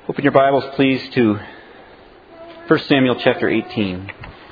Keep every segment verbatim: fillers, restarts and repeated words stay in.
Open your Bibles, please, to First Samuel chapter eighteen.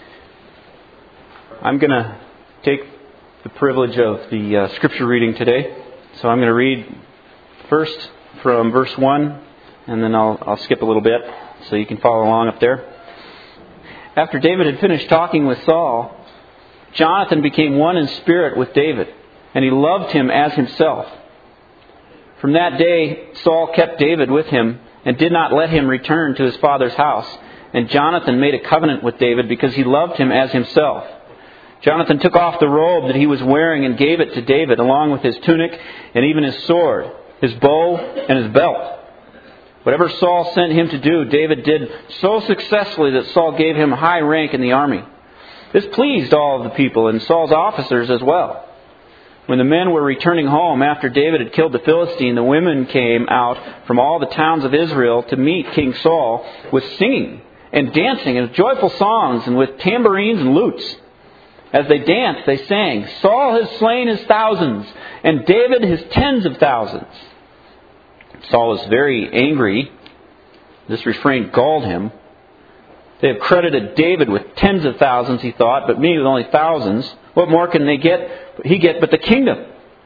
I'm going to take the privilege of the uh, scripture reading today. So I'm going to read first from verse one, and then I'll, I'll skip a little bit so you can follow along up there. After David had finished talking with Saul, Jonathan became one in spirit with David, and he loved him as himself. From that day, Saul kept David with him and did not let him return to his father's house. And Jonathan made a covenant with David because he loved him as himself. Jonathan took off the robe that he was wearing and gave it to David, along with his tunic and even his sword, his bow and his belt. Whatever Saul sent him to do, David did so successfully that Saul gave him high rank in the army. This pleased all of the people and Saul's officers as well. When the men were returning home after David had killed the Philistine, the women came out from all the towns of Israel to meet King Saul with singing and dancing and joyful songs and with tambourines and lutes. As they danced, they sang, "Saul has slain his thousands, and David his tens of thousands." Saul was very angry. This refrain galled him. They have credited David with tens of thousands, he thought, but me with only thousands. What more can they get? He get but the kingdom.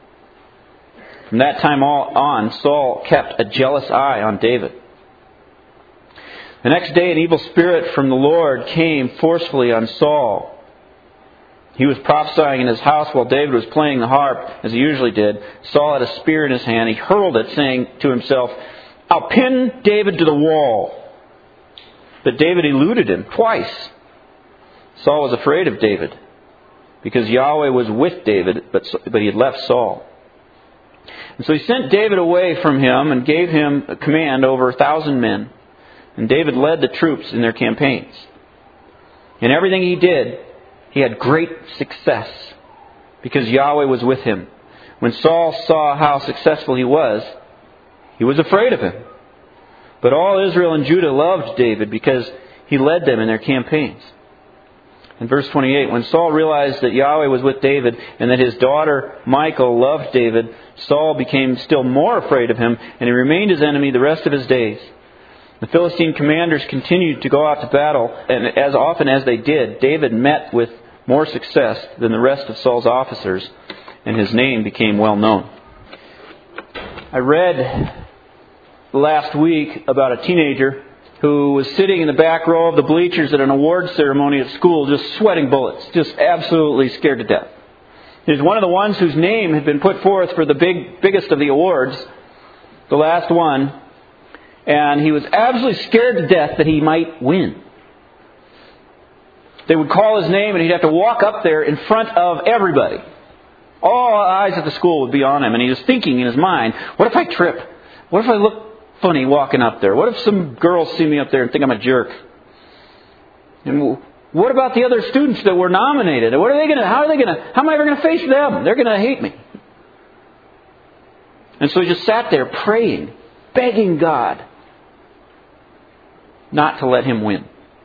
From that time on, Saul kept a jealous eye on David. The next day, an evil spirit from the Lord came forcefully on Saul. He was prophesying in his house while David was playing the harp, as he usually did. Saul had a spear in his hand. He hurled it, saying to himself, "I'll pin David to the wall." But David eluded him twice. Saul was afraid of David, because Yahweh was with David, but but he had left Saul. And so he sent David away from him and gave him a command over a thousand men. And David led the troops in their campaigns. In everything he did, he had great success, because Yahweh was with him. When Saul saw how successful he was, he was afraid of him. But all Israel and Judah loved David because he led them in their campaigns. In verse twenty-eight, when Saul realized that Yahweh was with David and that his daughter Michal loved David, Saul became still more afraid of him, and he remained his enemy the rest of his days. The Philistine commanders continued to go out to battle, and as often as they did, David met with more success than the rest of Saul's officers, and his name became well known. I read last week about a teenager who was sitting in the back row of the bleachers at an award ceremony at school, just sweating bullets, just absolutely scared to death. He was one of the ones whose name had been put forth for the big, biggest of the awards, the last one, and he was absolutely scared to death that he might win. They would call his name and he'd have to walk up there in front of everybody. All eyes at the school would be on him, and he was thinking in his mind, what if I trip? What if I look funny walking up there? What if some girls see me up there and think I'm a jerk? And what about the other students that were nominated? What are they going to? How are they going to? How am I ever going to face them? They're going to hate me. And so he just sat there praying, begging God not to let him win.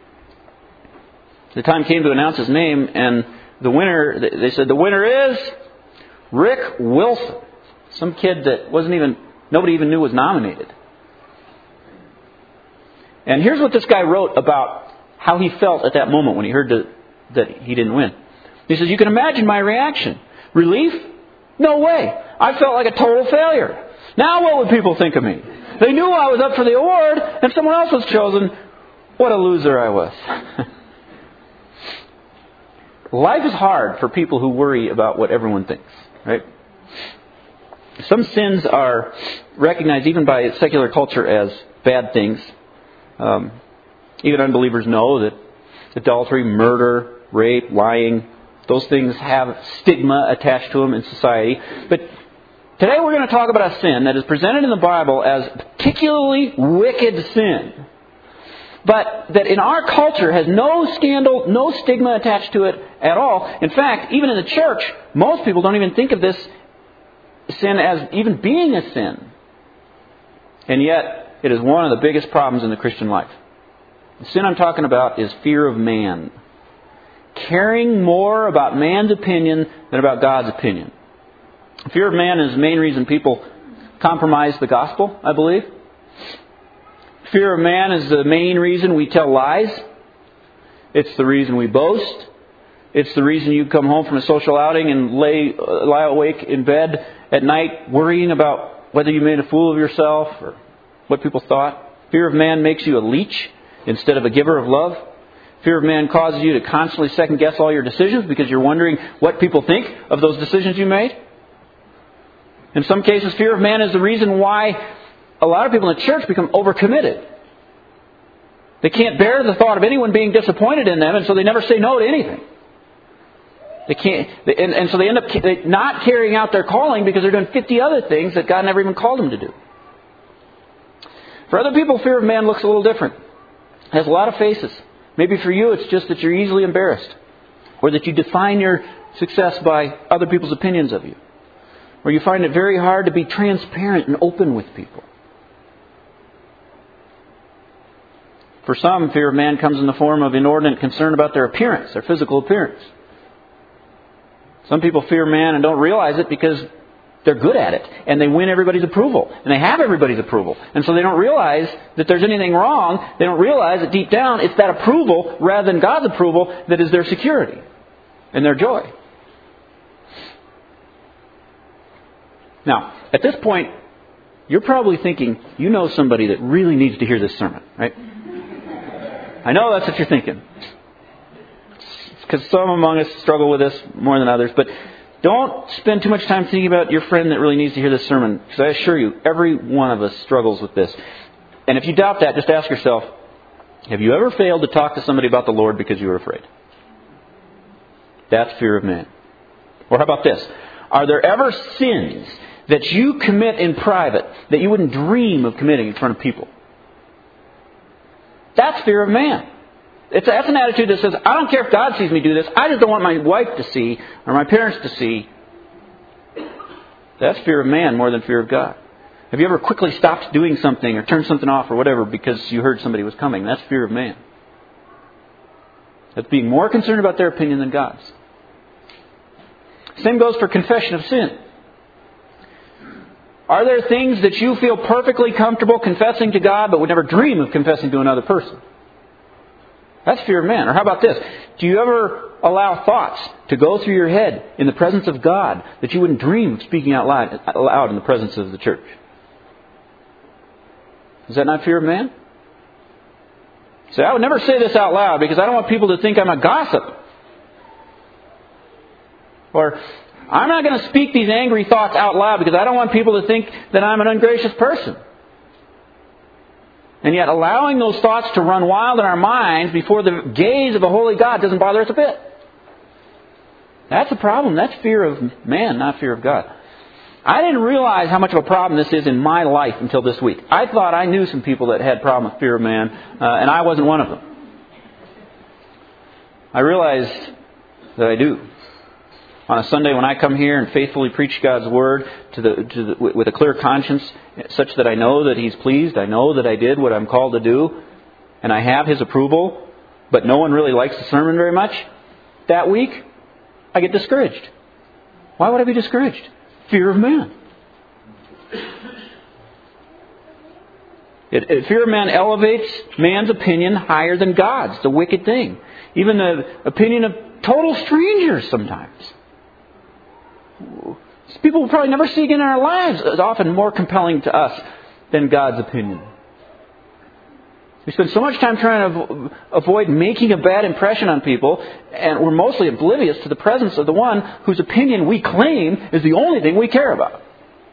The time came to announce his name, and the winner. They said the winner is Rick Wilson, some kid that wasn't even nobody even knew was nominated. And here's what this guy wrote about how he felt at that moment when he heard that, that he didn't win. He says, "You can imagine my reaction. Relief? No way. I felt like a total failure. Now what would people think of me? They knew I was up for the award and someone else was chosen. What a loser I was." Life is hard for people who worry about what everyone thinks, right? Some sins are recognized even by secular culture as bad things. Um, even unbelievers know that adultery, murder, rape, lying, those things have stigma attached to them in society. But today we're going to talk about a sin that is presented in the Bible as a particularly wicked sin, but that in our culture has no scandal, no stigma attached to it at all. In fact, even in the church, most people don't even think of this sin as even being a sin. And yet, it is one of the biggest problems in the Christian life. The sin I'm talking about is fear of man. Caring more about man's opinion than about God's opinion. Fear of man is the main reason people compromise the gospel, I believe. Fear of man is the main reason we tell lies. It's the reason we boast. It's the reason you come home from a social outing and lay uh, lie awake in bed at night worrying about whether you made a fool of yourself or what people thought. Fear of man makes you a leech instead of a giver of love. Fear of man causes you to constantly second guess all your decisions because you're wondering what people think of those decisions you made. In some cases, fear of man is the reason why a lot of people in the church become overcommitted. They can't bear the thought of anyone being disappointed in them, and so they never say no to anything. They can't, and, and so they end up not carrying out their calling because they're doing fifty other things that God never even called them to do. For other people, fear of man looks a little different. It has a lot of faces. Maybe for you, it's just that you're easily embarrassed, or that you define your success by other people's opinions of you, or you find it very hard to be transparent and open with people. For some, fear of man comes in the form of inordinate concern about their appearance, their physical appearance. Some people fear man and don't realize it because they're good at it, and they win everybody's approval, and they have everybody's approval. And so they don't realize that there's anything wrong. They don't realize that deep down it's that approval rather than God's approval that is their security and their joy. Now, at this point, you're probably thinking, you know somebody that really needs to hear this sermon, right? I know that's what you're thinking. Because some among us struggle with this more than others. But don't spend too much time thinking about your friend that really needs to hear this sermon. Because I assure you, every one of us struggles with this. And if you doubt that, just ask yourself, have you ever failed to talk to somebody about the Lord because you were afraid? That's fear of man. Or how about this? Are there ever sins that you commit in private that you wouldn't dream of committing in front of people? That's fear of man. It's, that's an attitude that says, I don't care if God sees me do this. I just don't want my wife to see or my parents to see. That's fear of man more than fear of God. Have you ever quickly stopped doing something or turned something off or whatever because you heard somebody was coming? That's fear of man. That's being more concerned about their opinion than God's. Same goes for confession of sin. Are there things that you feel perfectly comfortable confessing to God but would never dream of confessing to another person? That's fear of man. Or how about this? Do you ever allow thoughts to go through your head in the presence of God that you wouldn't dream of speaking out loud, loud in the presence of the church? Is that not fear of man? Say, I would never say this out loud because I don't want people to think I'm a gossip. Or, I'm not going to speak these angry thoughts out loud because I don't want people to think that I'm an ungracious person. And yet allowing those thoughts to run wild in our minds before the gaze of a holy God doesn't bother us a bit. That's a problem. That's fear of man, not fear of God. I didn't realize how much of a problem this is in my life until this week. I thought I knew some people that had problem with fear of man, uh, and I wasn't one of them. I realized that I do. On a Sunday when I come here and faithfully preach God's Word to the, to the, with a clear conscience, such that I know that He's pleased, I know that I did what I'm called to do, and I have His approval, but no one really likes the sermon very much, that week, I get discouraged. Why would I be discouraged? Fear of man. It, it, fear of man elevates man's opinion higher than God's. It's a wicked thing. Even the opinion of total strangers sometimes. People we'll probably never see again in our lives is often more compelling to us than God's opinion. We spend so much time trying to avoid making a bad impression on people, and we're mostly oblivious to the presence of the one whose opinion we claim is the only thing we care about.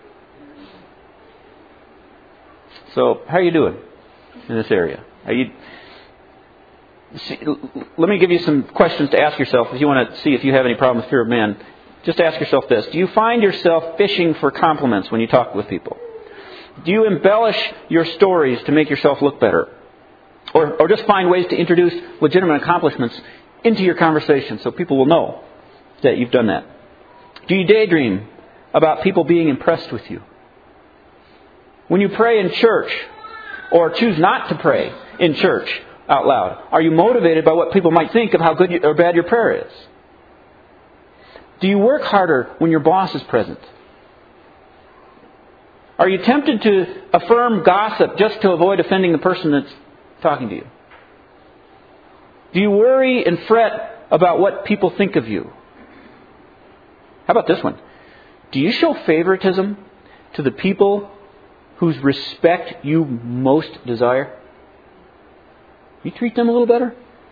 So, how are you doing in this area? Are you, see, let me give you some questions to ask yourself if you want to see if you have any problem with fear of man. Just ask yourself this. Do you find yourself fishing for compliments when you talk with people? Do you embellish your stories to make yourself look better? Or, or just find ways to introduce legitimate accomplishments into your conversation so people will know that you've done that? Do you daydream about people being impressed with you? When you pray in church or choose not to pray in church out loud, are you motivated by what people might think of how good or bad your prayer is? Do you work harder when your boss is present? Are you tempted to affirm gossip just to avoid offending the person that's talking to you? Do you worry and fret about what people think of you? How about this one? Do you show favoritism to the people whose respect you most desire? You treat them a little better?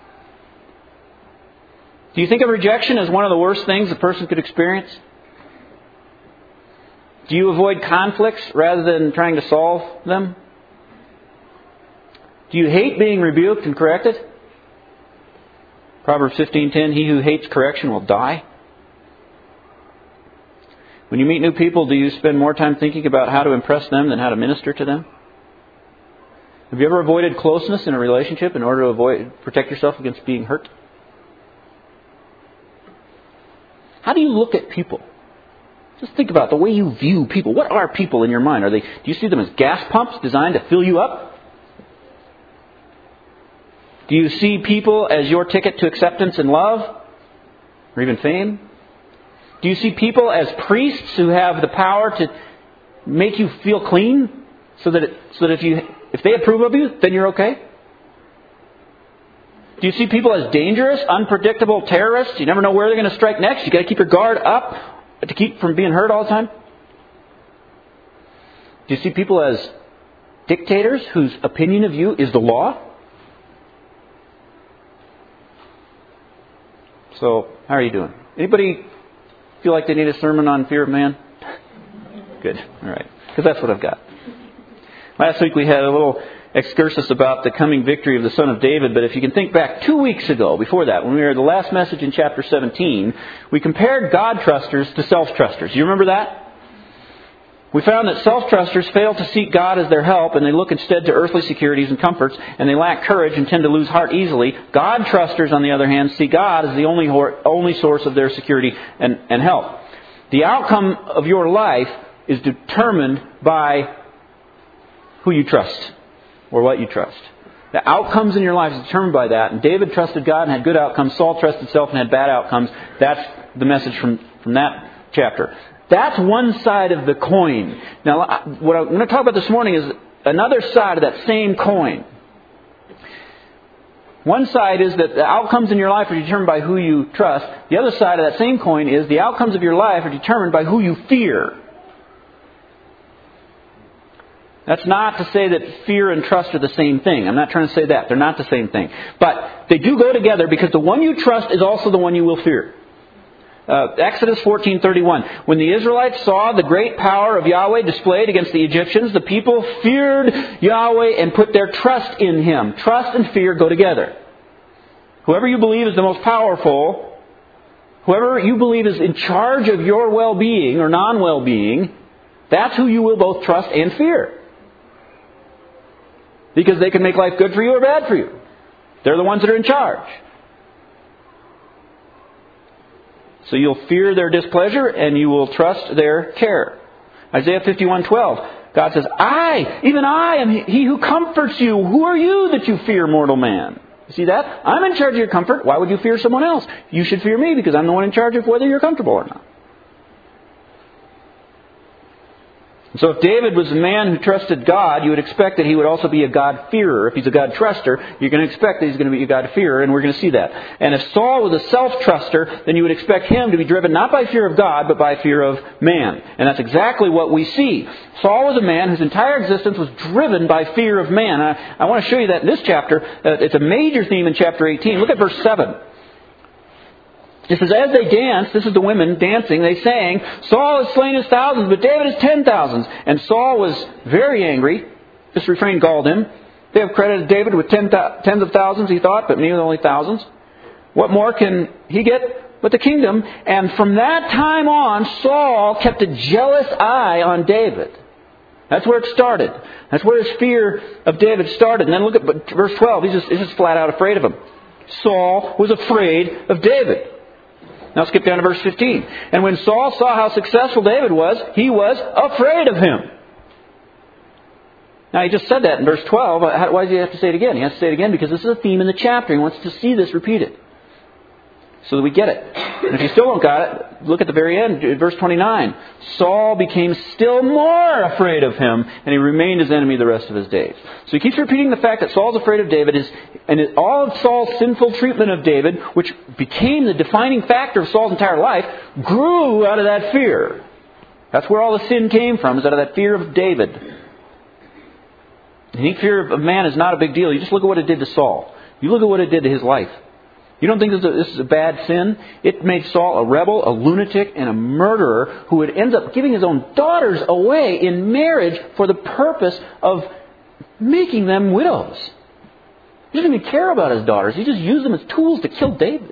Do you think of rejection as one of the worst things a person could experience? Do you avoid conflicts rather than trying to solve them? Do you hate being rebuked and corrected? Proverbs fifteen ten, he who hates correction will die. When you meet new people, do you spend more time thinking about how to impress them than how to minister to them? Have you ever avoided closeness in a relationship in order to avoid protect yourself against being hurt? How do you look at people? Just think about the way you view people. What are people in your mind? Are they? Do you see them as gas pumps designed to fill you up? Do you see people as your ticket to acceptance and love? Or even fame? Do you see people as priests who have the power to make you feel clean? So that, it, so that if you if they approve of you, then you're okay? Do you see people as dangerous, unpredictable terrorists? You never know where they're going to strike next. You've got to keep your guard up to keep from being hurt all the time. Do you see people as dictators whose opinion of you is the law? So, how are you doing? Anybody feel like they need a sermon on fear of man? Good. All right. Because that's what I've got. Last week we had a little excursus about the coming victory of the Son of David, but if you can think back two weeks ago, before that, when we were at the last message in chapter seventeen, we compared God-trusters to self-trusters. You remember that? We found that self-trusters fail to seek God as their help, and they look instead to earthly securities and comforts, and they lack courage and tend to lose heart easily. God-trusters, on the other hand, see God as the only only source of their security and, and help. The outcome of your life is determined by who you trust or what you trust. The outcomes in your life is determined by that. And David trusted God and had good outcomes. Saul trusted self and had bad outcomes. That's the message from, from that chapter. That's one side of the coin. Now, what I'm going to talk about this morning is another side of that same coin. One side is that the outcomes in your life are determined by who you trust. The other side of that same coin is the outcomes of your life are determined by who you fear. That's not to say that fear and trust are the same thing. I'm not trying to say that. They're not the same thing. But they do go together because the one you trust is also the one you will fear. Uh, Exodus fourteen thirty-one. When the Israelites saw the great power of Yahweh displayed against the Egyptians, the people feared Yahweh and put their trust in Him. Trust and fear go together. Whoever you believe is the most powerful, whoever you believe is in charge of your well-being or non-well-being, that's who you will both trust and fear. Because they can make life good for you or bad for you. They're the ones that are in charge. So you'll fear their displeasure and you will trust their care. Isaiah fifty-one twelve. God says, I, even I am He who comforts you. Who are you that you fear, mortal man? You see that? I'm in charge of your comfort. Why would you fear someone else? You should fear me because I'm the one in charge of whether you're comfortable or not. So if David was a man who trusted God, you would expect that he would also be a God-fearer. If he's a God-truster, you're going to expect that he's going to be a God-fearer, and we're going to see that. And if Saul was a self-truster, then you would expect him to be driven not by fear of God, but by fear of man. And that's exactly what we see. Saul was a man whose entire existence was driven by fear of man. I, I want to show you that in this chapter. Uh, it's a major theme in chapter eighteen. Look at verse seven. It says, as they danced, this is the women dancing, they sang, Saul has slain his thousands, but David has ten thousands. And Saul was very angry. This refrain galled him. They have credited David with ten th- tens of thousands, he thought, but me with only thousands. What more can he get but the kingdom? And from that time on, Saul kept a jealous eye on David. That's where it started. That's where his fear of David started. And then look at verse twelve. He's just, he's just flat out afraid of him. Saul was afraid of David. Now skip down to verse fifteen. And when Saul saw how successful David was, he was afraid of him. Now he just said that in verse twelve. Why does he have to say it again? He has to say it again because this is a theme in the chapter. He wants to see this repeated so that we get it. And if you still don't got it, look at the very end, verse twenty-nine. Saul became still more afraid of him, and he remained his enemy the rest of his days. So he keeps repeating the fact that Saul's afraid of David, is, and all of Saul's sinful treatment of David, which became the defining factor of Saul's entire life, grew out of that fear. That's where all the sin came from, is out of that fear of David. Any fear of man is not a big deal. You just look at what it did to Saul. You look at what it did to his life. You don't think this is, a, this is a bad sin? It made Saul a rebel, a lunatic, and a murderer who would end up giving his own daughters away in marriage for the purpose of making them widows. He didn't even care about his daughters. He just used them as tools to kill David.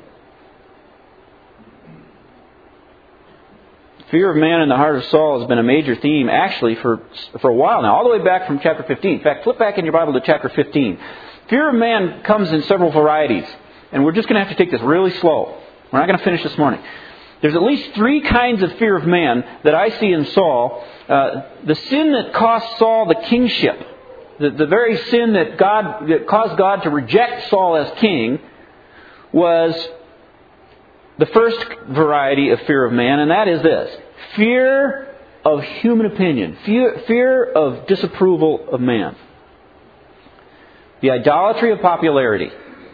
Fear of man in the heart of Saul has been a major theme actually for, for a while now, all the way back from chapter fifteen. In fact, flip back in your Bible to chapter fifteen. Fear of man comes in several varieties. And we're just going to have to take this really slow. We're not going to finish this morning. There's at least three kinds of fear of man that I see in Saul. Uh, the sin that cost Saul the kingship, the, the very sin that God that caused God to reject Saul as king, was the first variety of fear of man, and that is this: fear of human opinion, fear, fear of disapproval of man. The idolatry of popularity.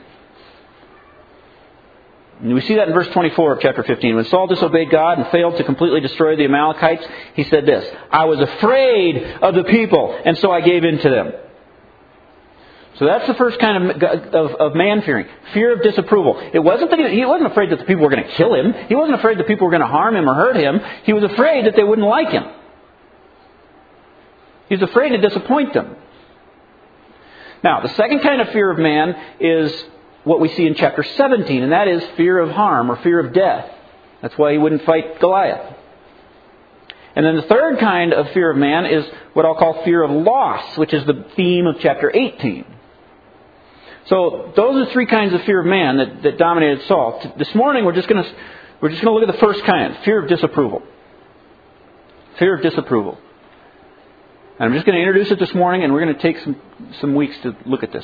And we see that in verse twenty-four of chapter fifteen. When Saul disobeyed God and failed to completely destroy the Amalekites, he said this: I was afraid of the people, and so I gave in to them. So that's the first kind of, of, of man-fearing. Fear of disapproval. It wasn't that he, he wasn't afraid that the people were going to kill him. He wasn't afraid that people were going to harm him or hurt him. He was afraid that they wouldn't like him. He was afraid to disappoint them. Now, the second kind of fear of man is what we see in chapter seventeen, and that is fear of harm or fear of death. That's why he wouldn't fight Goliath. And then the third kind of fear of man is what I'll call fear of loss, which is the theme of chapter eighteen. So those are three kinds of fear of man that, that dominated Saul. This morning we're just going to we're just going to look at the first kind, fear of disapproval. Fear of disapproval. And I'm just going to introduce it this morning, and we're going to take some some weeks to look at this.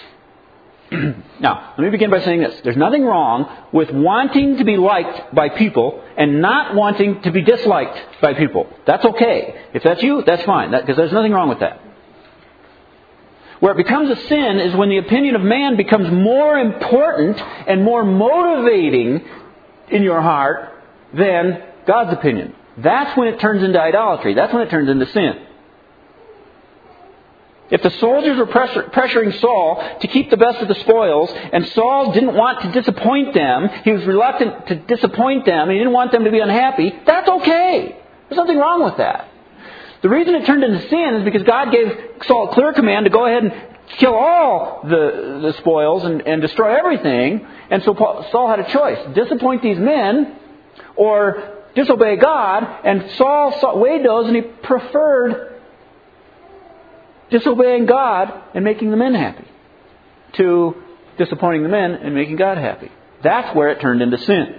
Now, let me begin by saying this. There's nothing wrong with wanting to be liked by people and not wanting to be disliked by people. That's okay. If that's you, that's fine, because there's nothing wrong with that. Where it becomes a sin is when the opinion of man becomes more important and more motivating in your heart than God's opinion. That's when it turns into idolatry. That's when it turns into sin. If the soldiers were pressure, pressuring Saul to keep the best of the spoils, and Saul didn't want to disappoint them, he was reluctant to disappoint them, and he didn't want them to be unhappy, that's okay. There's nothing wrong with that. The reason it turned into sin is because God gave Saul a clear command to go ahead and kill all the, the spoils and, and destroy everything. And so Paul, Saul had a choice. Disappoint these men or disobey God. And Saul saw, weighed those, and he preferred disobeying God and making the men happy to disappointing the men and making God happy. That's where it turned into sin.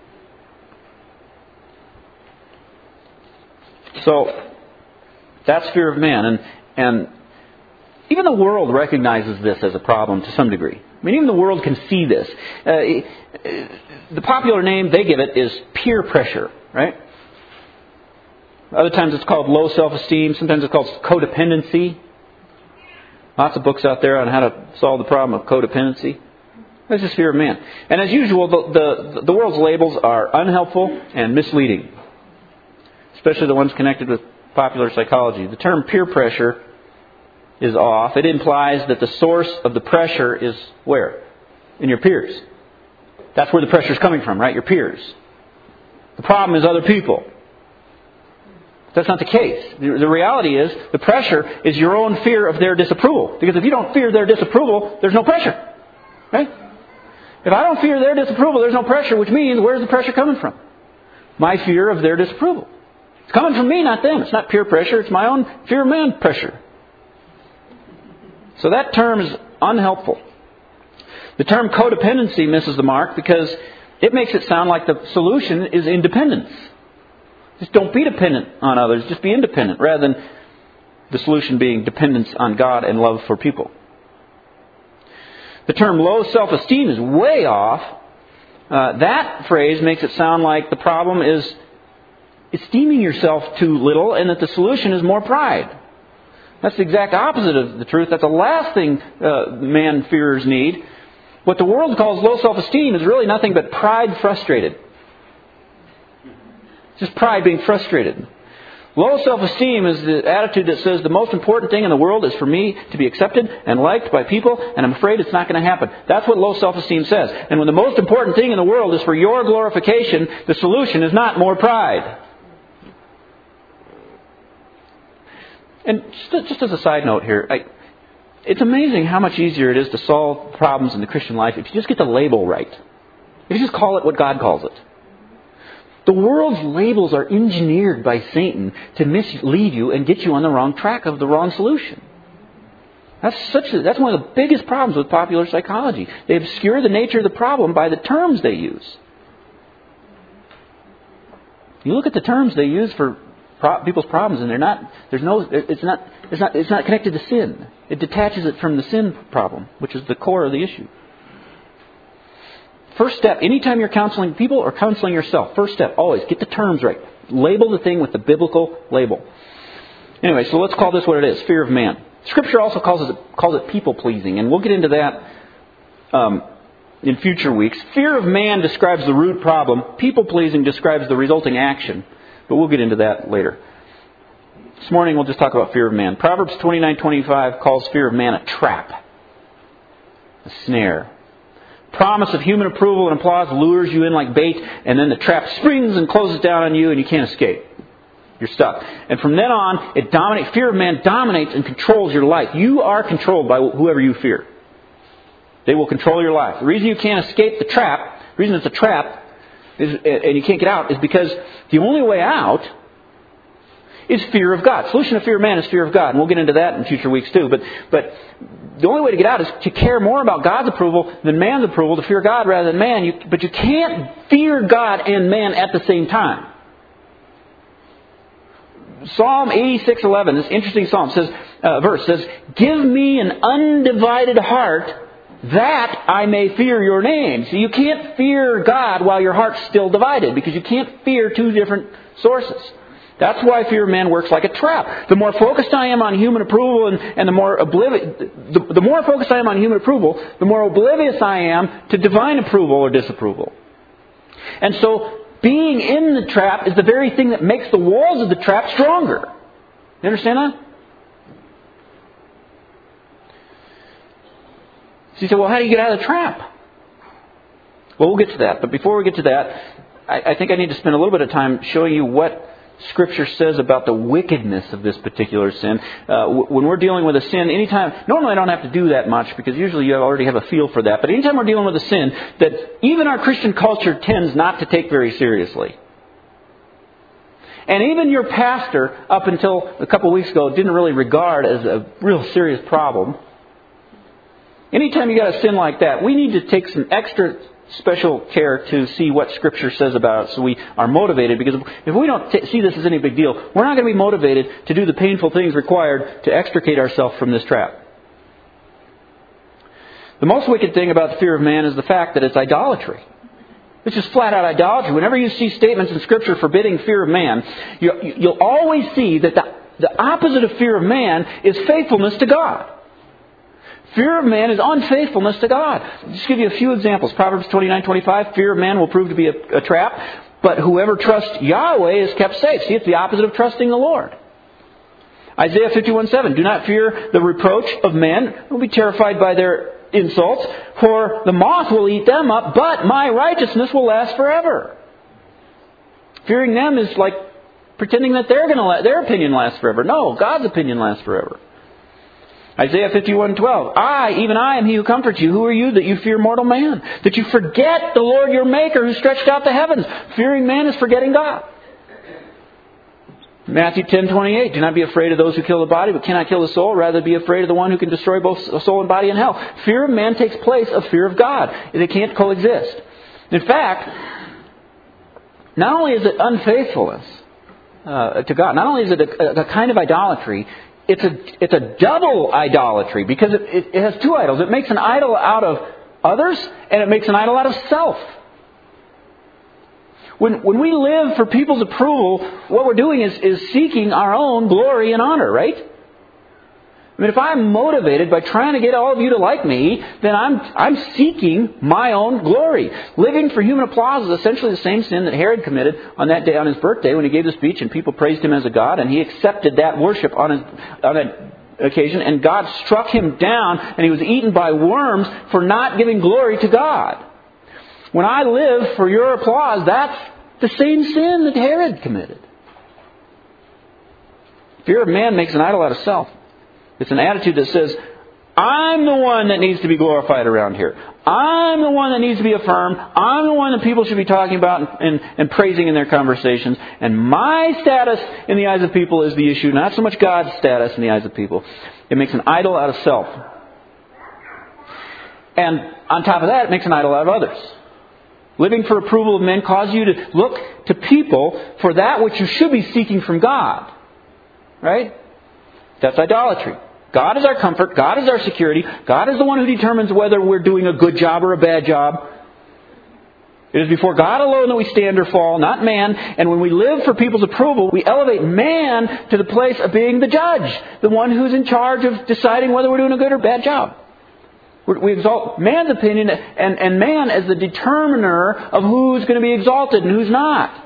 So that's fear of man. And, and even the world recognizes this as a problem to some degree. I mean, even the world can see this. Uh, the popular name they give it is peer pressure, right? Other times it's called low self-esteem. Sometimes it's called codependency. Lots of books out there on how to solve the problem of codependency. That's just fear of man. And as usual, the, the, the world's labels are unhelpful and misleading. Especially the ones connected with popular psychology. The term peer pressure is off. It implies that the source of the pressure is where? In your peers. That's where the pressure is coming from, right? Your peers. The problem is other people. That's not the case. The reality is the pressure is your own fear of their disapproval. Because if you don't fear their disapproval, there's no pressure. Right? If I don't fear their disapproval, there's no pressure, which means where's the pressure coming from? My fear of their disapproval. It's coming from me, not them. It's not peer pressure. It's my own fear of man pressure. So that term is unhelpful. The term codependency misses the mark because it makes it sound like the solution is independence. Just don't be dependent on others. Just be independent, rather than the solution being dependence on God and love for people. The term low self-esteem is way off Uh, that phrase makes it sound like the problem is esteeming yourself too little and that the solution is more pride. That's the exact opposite of the truth. That's the last thing uh, man-fearers need. What the world calls low self-esteem is really nothing but pride frustrated. It's just pride being frustrated. Low self-esteem is the attitude that says the most important thing in the world is for me to be accepted and liked by people, and I'm afraid it's not going to happen. That's what low self-esteem says. And when the most important thing in the world is for your glorification, the solution is not more pride. And just, just as a side note here, I, it's amazing how much easier it is to solve problems in the Christian life if you just get the label right. If you just call it what God calls it. The world's labels are engineered by Satan to mislead you and get you on the wrong track of the wrong solution. That's such a, that's one of the biggest problems with popular psychology. They obscure the nature of the problem by the terms they use. You look at the terms they use for pro- people's problems, and they're not. There's no. It's not. It's not. It's not connected to sin. It detaches it from the sin problem, which is the core of the issue. First step, anytime you're counseling people or counseling yourself, first step, always get the terms right. Label the thing with the biblical label. Anyway, so let's call this what it is, fear of man. Scripture also calls it, calls it people-pleasing, and we'll get into that um, in future weeks. Fear of man describes the root problem. People-pleasing describes the resulting action, but we'll get into that later. This morning we'll just talk about fear of man. Proverbs twenty-nine twenty-five calls fear of man a trap, a snare. Promise of human approval and applause lures you in like bait, and then the trap springs and closes down on you and you can't escape. You're stuck. And from then on, it dominates. Fear of man dominates and controls your life. You are controlled by whoever you fear. They will control your life. The reason you can't escape the trap, the reason it's a trap, is, and you can't get out, is because the only way out is fear of God. Solution to fear of man is fear of God. And we'll get into that in future weeks too. But but the only way to get out is to care more about God's approval than man's approval, to fear God rather than man. You, but you can't fear God and man at the same time. Psalm eighty-six eleven, this interesting psalm, says, uh, verse says, "Give me an undivided heart that I may fear your name." So you can't fear God while your heart's still divided, because you can't fear two different sources. That's why fear of man works like a trap. The more focused I am on human approval and, and the more oblivious, the, the more focused I am on human approval, the more oblivious I am to divine approval or disapproval. And so being in the trap is the very thing that makes the walls of the trap stronger. You understand that? So you say, well, how do you get out of the trap? Well, we'll get to that. But before we get to that, I, I think I need to spend a little bit of time showing you what Scripture says about the wickedness of this particular sin. Uh, when we're dealing with a sin, anytime, normally I don't have to do that much because usually you already have a feel for that. But anytime we're dealing with a sin that even our Christian culture tends not to take very seriously. And even your pastor, up until a couple of weeks ago, didn't really regard as a real serious problem. Anytime you got a sin like that, we need to take some extra special care to see what Scripture says about it so we are motivated. Because if we don't t- see this as any big deal, we're not going to be motivated to do the painful things required to extricate ourselves from this trap. The most wicked thing about the fear of man is the fact that it's idolatry. It's just flat out idolatry. Whenever you see statements in Scripture forbidding fear of man, you, you'll always see that the, the opposite of fear of man is faithfulness to God. Fear of man is unfaithfulness to God. I'll just give you a few examples. Proverbs twenty-nine twenty-five, fear of man will prove to be a, a trap, but whoever trusts Yahweh is kept safe. See, it's the opposite of trusting the Lord. Isaiah fifty-one seven, do not fear the reproach of men. Don't be terrified by their insults, for the moth will eat them up, but my righteousness will last forever. Fearing them is like pretending that they're going to let their opinion last forever. No, God's opinion lasts forever. Isaiah fifty-one twelve, I, even I, am he who comforts you. Who are you that you fear mortal man? That you forget the Lord your Maker who stretched out the heavens. Fearing man is forgetting God. Matthew ten twenty-eight, do not be afraid of those who kill the body but cannot kill the soul. Rather be afraid of the one who can destroy both soul and body in hell. Fear of man takes place of fear of God. They can't coexist. In fact, not only is it unfaithfulness uh, to God, not only is it a, a kind of idolatry, It's a it's a double idolatry because it, it, it has two idols. It makes an idol out of others and it makes an idol out of self. When when we live for people's approval, what we're doing is, is seeking our own glory and honor, right? I mean, if I'm motivated by trying to get all of you to like me, then I'm I'm seeking my own glory. Living for human applause is essentially the same sin that Herod committed on that day on his birthday when he gave the speech and people praised him as a god, and he accepted that worship on his on that occasion, and God struck him down and he was eaten by worms for not giving glory to God. When I live for your applause, that's the same sin that Herod committed. Fear of man makes an idol out of self. It's an attitude that says, I'm the one that needs to be glorified around here. I'm the one that needs to be affirmed. I'm the one that people should be talking about and, and, and praising in their conversations. And my status in the eyes of people is the issue, not so much God's status in the eyes of people. It makes an idol out of self. And on top of that, it makes an idol out of others. Living for approval of men causes you to look to people for that which you should be seeking from God. Right? That's idolatry. God is our comfort. God is our security. God is the one who determines whether we're doing a good job or a bad job. It is before God alone that we stand or fall, not man. And when we live for people's approval, we elevate man to the place of being the judge, the one who's in charge of deciding whether we're doing a good or bad job. We exalt man's opinion and, and man as the determiner of who's going to be exalted and who's not.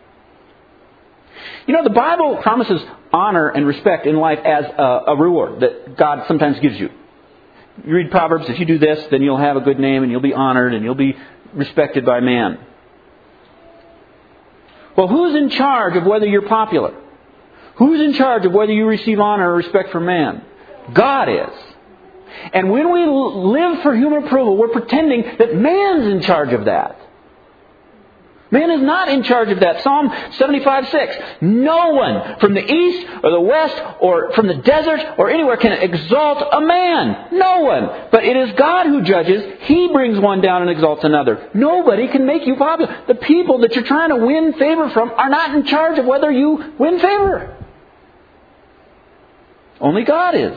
You know, the Bible promises honor and respect in life as a, a reward that God sometimes gives you. You read Proverbs, if you do this, then you'll have a good name and you'll be honored and you'll be respected by man. Well, who's in charge of whether you're popular? Who's in charge of whether you receive honor or respect from man? God is. And when we live for human approval, we're pretending that man's in charge of that. Man is not in charge of that. Psalm seventy-five six. No one from the east or the west or from the desert or anywhere can exalt a man. No one. But it is God who judges. He brings one down and exalts another. Nobody can make you popular. The people that you're trying to win favor from are not in charge of whether you win favor. Only God is.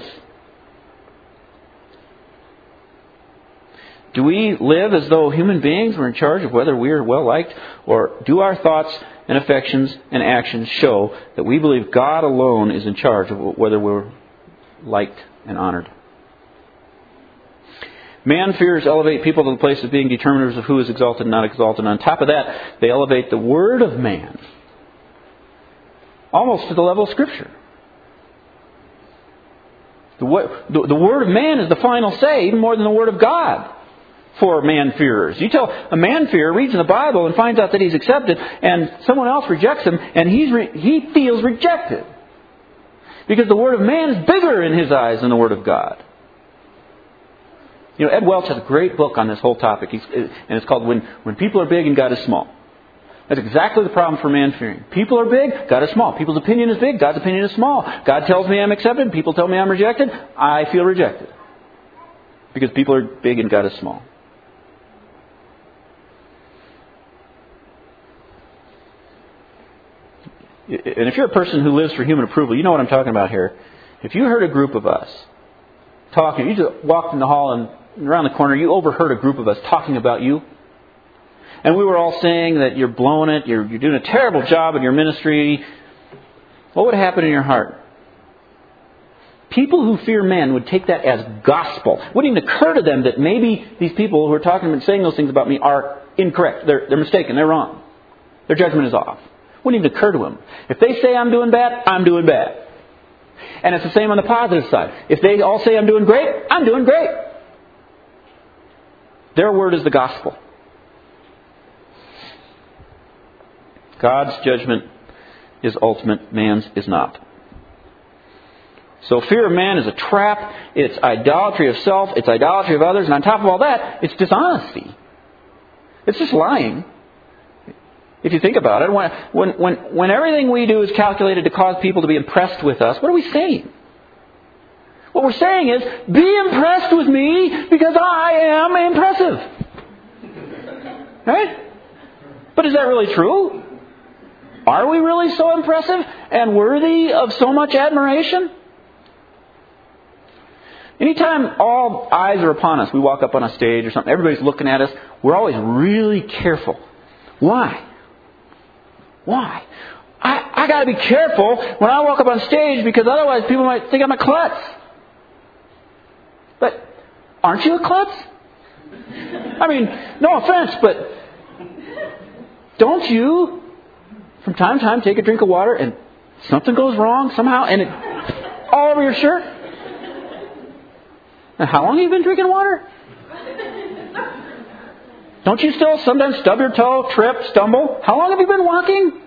Do we live as though human beings were in charge of whether we are well liked? Or do our thoughts and affections and actions show that we believe God alone is in charge of whether we're liked and honored? Man fears elevate people to the place of being determiners of who is exalted and not exalted. And on top of that, they elevate the word of man almost to the level of Scripture. The, the, the word of man is the final say, even more than the word of God. For man-fearers. You tell a man-fearer reads in the Bible and finds out that he's accepted and someone else rejects him and he's re- he feels rejected. Because the word of man is bigger in his eyes than the word of God. You know, Ed Welch has a great book on this whole topic. He's, and it's called When, when People Are Big and God is Small. That's exactly the problem for man-fearing. People are big, God is small. People's opinion is big, God's opinion is small. God tells me I'm accepted, people tell me I'm rejected. I feel rejected. Because people are big and God is small. And if you're a person who lives for human approval, you know what I'm talking about here. If you heard a group of us talking, you just walked in the hall and around the corner, you overheard a group of us talking about you. And we were all saying that you're blowing it, you're, you're doing a terrible job in your ministry. What would happen in your heart? People who fear man would take that as gospel. It wouldn't even occur to them that maybe these people who are talking and saying those things about me are incorrect. They're, they're mistaken. They're wrong. Their judgment is off. Wouldn't even occur to them. If they say I'm doing bad, I'm doing bad. And it's the same on the positive side. If they all say I'm doing great, I'm doing great. Their word is the gospel. God's judgment is ultimate. Man's is not. So fear of man is a trap. It's idolatry of self. It's idolatry of others. And on top of all that, it's dishonesty. It's just lying. If you think about it, when, when, when, when everything we do is calculated to cause people to be impressed with us, what are we saying? What we're saying is, be impressed with me because I am impressive. Right? But is that really true? Are we really so impressive and worthy of so much admiration? Anytime all eyes are upon us, we walk up on a stage or something, everybody's looking at us, we're always really careful. Why? Why? I, I got to be careful when I walk up on stage because otherwise people might think I'm a klutz. But aren't you a klutz? I mean, no offense, but don't you from time to time take a drink of water and something goes wrong somehow and it all over your shirt? Now, how long have you been drinking water? Don't you still sometimes stub your toe, trip, stumble? How long have you been walking?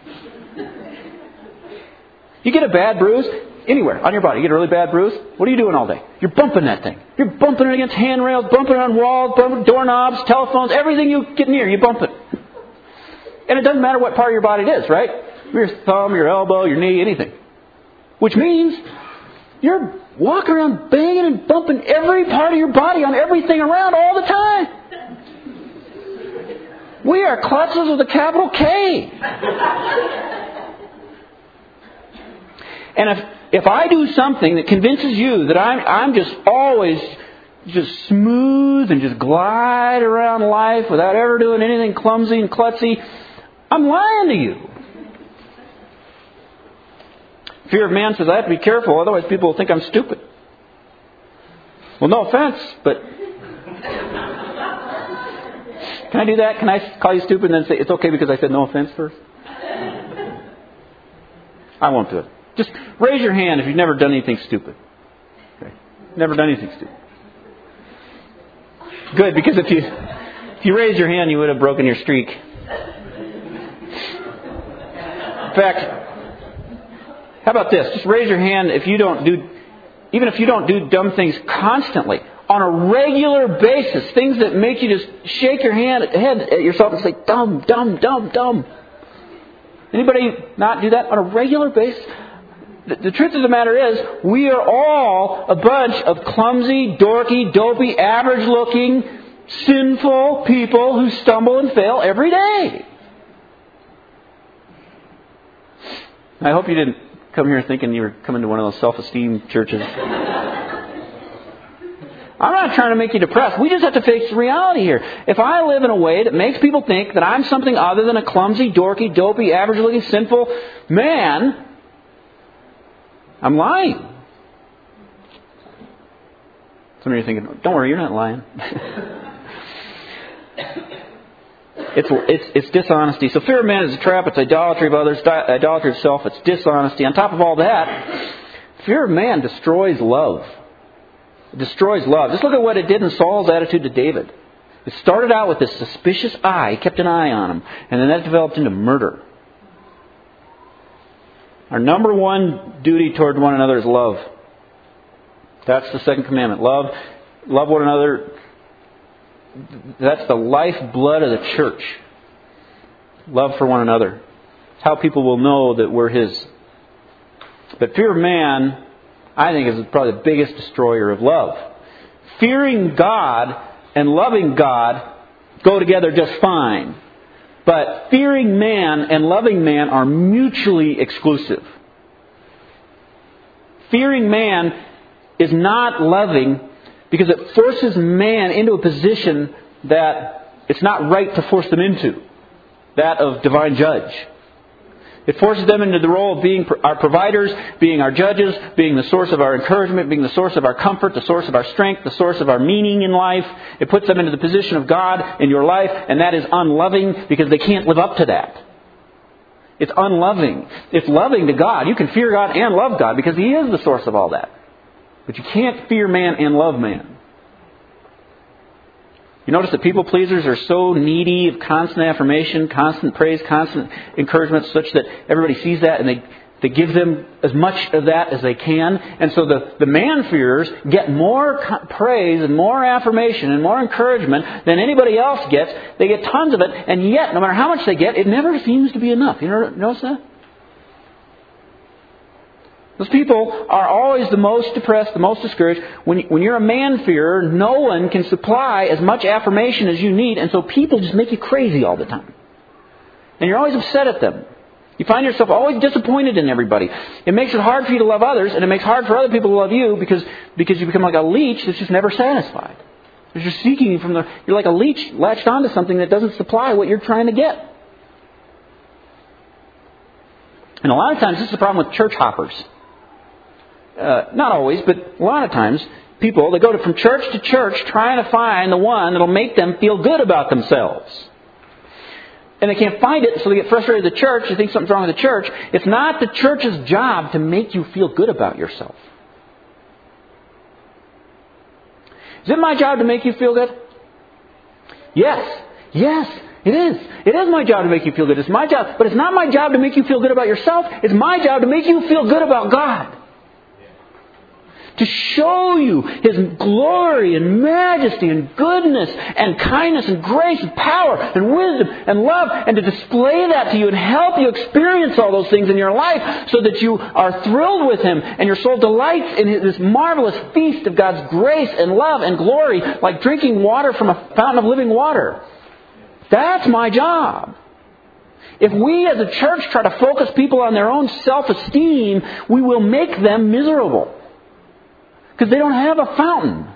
You get a bad bruise anywhere on your body. You get a really bad bruise. What are you doing all day? You're bumping that thing. You're bumping it against handrails, bumping it on walls, bumping doorknobs, telephones, everything you get near, you bump it. And it doesn't matter what part of your body it is, right? Your thumb, your elbow, your knee, anything. Which means you're walking around banging and bumping every part of your body on everything around all the time. We are klutzes with a capital K. And if if I do something that convinces you that I'm I'm just always just smooth and just glide around life without ever doing anything clumsy and klutzy, I'm lying to you. Fear of man says I have to be careful, otherwise people will think I'm stupid. Well, no offense, but can I do that? Can I call you stupid and then say it's okay because I said no offense first? I won't do it. Just raise your hand if you've never done anything stupid. Okay. Never done anything stupid. Good, because if you if you raised your hand, you would have broken your streak. In fact, how about this? Just raise your hand if you don't do, even if you don't do dumb things constantly, on a regular basis, things that make you just shake your hand head at yourself and say, dumb, dumb, dumb, dumb. Anybody not do that on a regular basis? The, the truth of the matter is, we are all a bunch of clumsy, dorky, dopey, average-looking, sinful people who stumble and fail every day. I hope you didn't come here thinking you were coming to one of those self-esteem churches. I'm not trying to make you depressed. We just have to face the reality here. If I live in a way that makes people think that I'm something other than a clumsy, dorky, dopey, average-looking, sinful man, I'm lying. Some of you are thinking, don't worry, you're not lying. It's, it's, it's dishonesty. So fear of man is a trap. It's idolatry of others, idolatry of self. It's dishonesty. On top of all that, fear of man destroys love. It destroys love. Just look at what it did in Saul's attitude to David. It started out with this suspicious eye. He kept an eye on him. And then that developed into murder. Our number one duty toward one another is love. That's the second commandment. Love, love one another. That's the lifeblood of the church. Love for one another. It's how people will know that we're His. But fear of man, I think, is probably the biggest destroyer of love. Fearing God and loving God go together just fine. But fearing man and loving man are mutually exclusive. Fearing man is not loving because it forces man into a position that it's not right to force them into. That of divine judge. It forces them into the role of being our providers, being our judges, being the source of our encouragement, being the source of our comfort, the source of our strength, the source of our meaning in life. It puts them into the position of God in your life, and that is unloving because they can't live up to that. It's unloving. It's loving to God. You can fear God and love God because He is the source of all that. But you can't fear man and love man. You notice that people pleasers are so needy of constant affirmation, constant praise, constant encouragement, such that everybody sees that and they, they give them as much of that as they can. And so the, the man-fearers get more praise and more affirmation and more encouragement than anybody else gets. They get tons of it, and yet, no matter how much they get, it never seems to be enough. You notice that? Those people are always the most depressed, the most discouraged. When, when you're a man-fearer, no one can supply as much affirmation as you need, and so people just make you crazy all the time. And you're always upset at them. You find yourself always disappointed in everybody. It makes it hard for you to love others, and it makes it hard for other people to love you because, because you become like a leech that's just never satisfied. Because you're seeking from the... You're like a leech latched onto something that doesn't supply what you're trying to get. And a lot of times this is the problem with church hoppers. Uh, not always, but a lot of times people, they go to, from church to church trying to find the one that'll make them feel good about themselves. And they can't find it, so they get frustrated with the church. They think something's wrong with the church. It's not the church's job to make you feel good about yourself. Is it my job to make you feel good? Yes. Yes, it is. It is my job to make you feel good. It's my job. But it's not my job to make you feel good about yourself. It's my job to make you feel good about God. To show you His glory and majesty and goodness and kindness and grace and power and wisdom and love, and to display that to you and help you experience all those things in your life so that you are thrilled with Him and your soul delights in this marvelous feast of God's grace and love and glory, like drinking water from a fountain of living water. That's my job. If we as a church try to focus people on their own self-esteem, we will make them miserable. Because they don't have a fountain.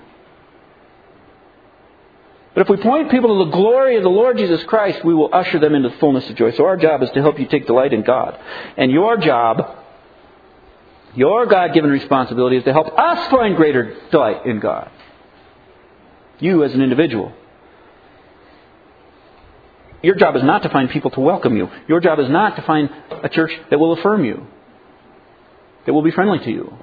But if we point people to the glory of the Lord Jesus Christ, we will usher them into the fullness of joy. So our job is to help you take delight in God. And your job, your God-given responsibility, is to help us find greater delight in God. You as an individual. Your job is not to find people to welcome you. Your job is not to find a church that will affirm you, that will be friendly to you.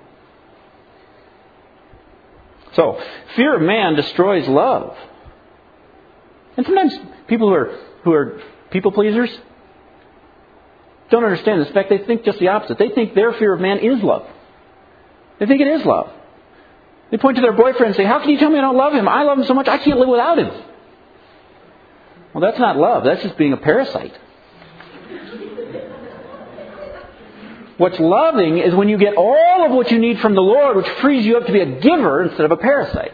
So, fear of man destroys love. And sometimes people who are who are people pleasers don't understand this. In fact, they think just the opposite. They think their fear of man is love. They think it is love. They point to their boyfriend and say, "How can you tell me I don't love him? I love him so much I can't live without him." Well, that's not love. That's just being a parasite. What's loving is when you get all of what you need from the Lord, which frees you up to be a giver instead of a parasite.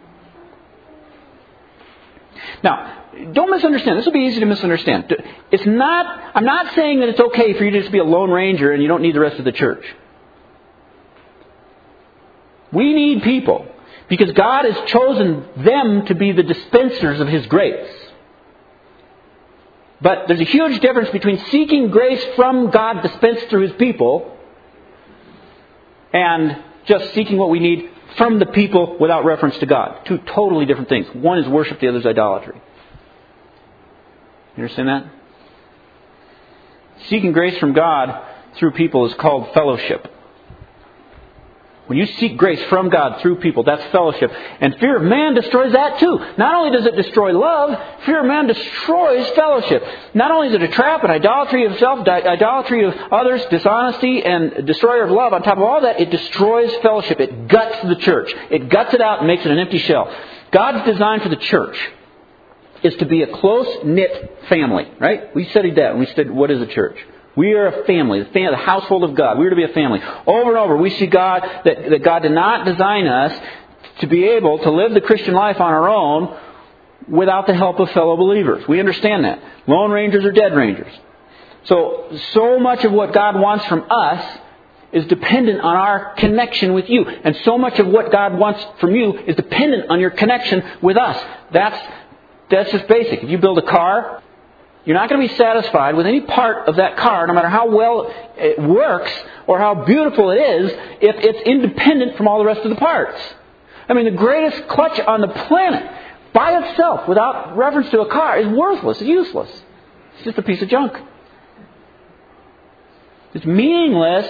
Now, don't misunderstand. This will be easy to misunderstand. It's not, I'm not saying that it's okay for you to just be a lone ranger and you don't need the rest of the church. We need people because God has chosen them to be the dispensers of His grace. But there's a huge difference between seeking grace from God dispensed through His people and just seeking what we need from the people without reference to God. Two totally different things. One is worship, the other is idolatry. You understand that? Seeking grace from God through people is called fellowship. When you seek grace from God through people, that's fellowship. And fear of man destroys that too. Not only does it destroy love, fear of man destroys fellowship. Not only is it a trap and idolatry of self, idolatry of others, dishonesty, and destroyer of love, on top of all that, it destroys fellowship. It guts the church. It guts it out and makes it an empty shell. God's design for the church is to be a close-knit family, right? We studied that when we studied what is a church. We are a family, the, family, the household of God. We are to be a family. Over and over, we see God that, that God did not design us to be able to live the Christian life on our own without the help of fellow believers. We understand that. Lone rangers are dead rangers. So, so much of what God wants from us is dependent on our connection with you. And so much of what God wants from you is dependent on your connection with us. That's, that's just basic. If you build a car, you're not going to be satisfied with any part of that car, no matter how well it works or how beautiful it is, if it's independent from all the rest of the parts. I mean, the greatest clutch on the planet, by itself, without reference to a car, is worthless, it's useless. It's just a piece of junk. It's meaningless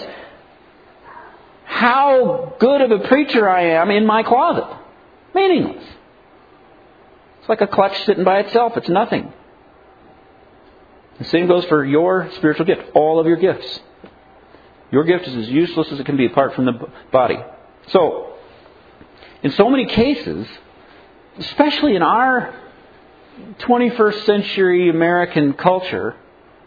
how good of a preacher I am in my closet. Meaningless. It's like a clutch sitting by itself. It's nothing. The same goes for your spiritual gift, all of your gifts. Your gift is as useless as it can be apart from the body. So, in so many cases, especially in our twenty-first century American culture,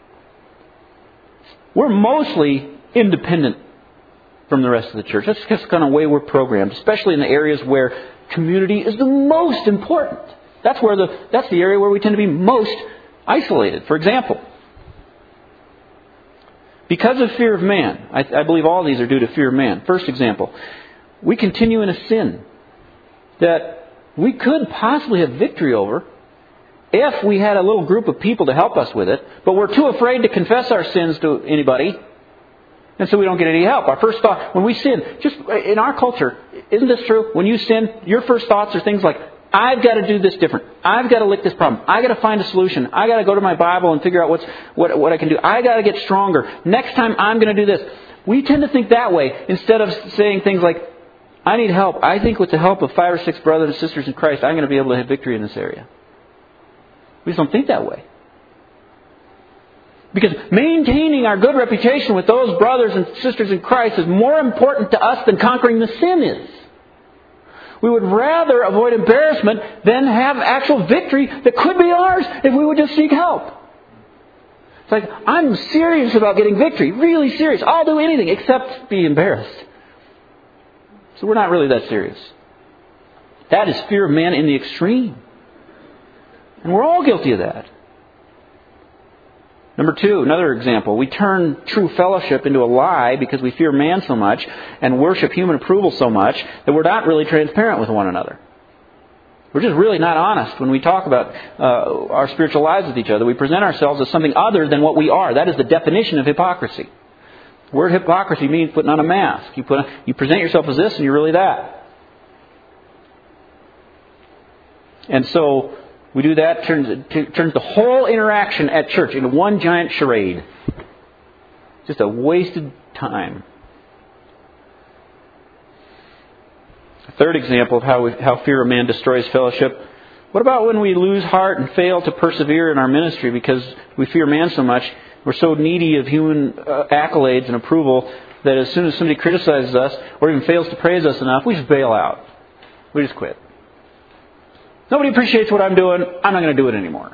we're mostly independent from the rest of the church. That's just kind of the way we're programmed, especially in the areas where community is the most important. That's where the that's the area where we tend to be most isolated. For example, because of fear of man, I, I believe all these are due to fear of man. First example, we continue in a sin that we could possibly have victory over if we had a little group of people to help us with it, but we're too afraid to confess our sins to anybody And so we don't get any help. Our first thought, when we sin, just in our culture, isn't this true? When you sin, your first thoughts are things like, I've got to do this different. I've got to lick this problem. I've got to find a solution. I've got to go to my Bible and figure out what's, what, what I can do. I've got to get stronger. Next time I'm going to do this. We tend to think that way instead of saying things like, I need help. I think with the help of five or six brothers and sisters in Christ, I'm going to be able to have victory in this area. We just don't think that way. Because maintaining our good reputation with those brothers and sisters in Christ is more important to us than conquering the sin is. We would rather avoid embarrassment than have actual victory that could be ours if we would just seek help. It's like, I'm serious about getting victory. Really serious. I'll do anything except be embarrassed. So we're not really that serious. That is fear of man in the extreme. And we're all guilty of that. Number two, another example. We turn true fellowship into a lie because we fear man so much and worship human approval so much that we're not really transparent with one another. We're just really not honest when we talk about uh, our spiritual lives with each other. We present ourselves as something other than what we are. That is the definition of hypocrisy. The word hypocrisy means putting on a mask. You, put, you present yourself as this and you're really that. And so we do that, turns, turns the whole interaction at church into one giant charade. Just a wasted time. A third example of how, we, how fear of man destroys fellowship. What about when we lose heart and fail to persevere in our ministry because we fear man so much? We're so needy of human uh, accolades and approval that as soon as somebody criticizes us or even fails to praise us enough, we just bail out. We just quit. Nobody appreciates what I'm doing. I'm not going to do it anymore.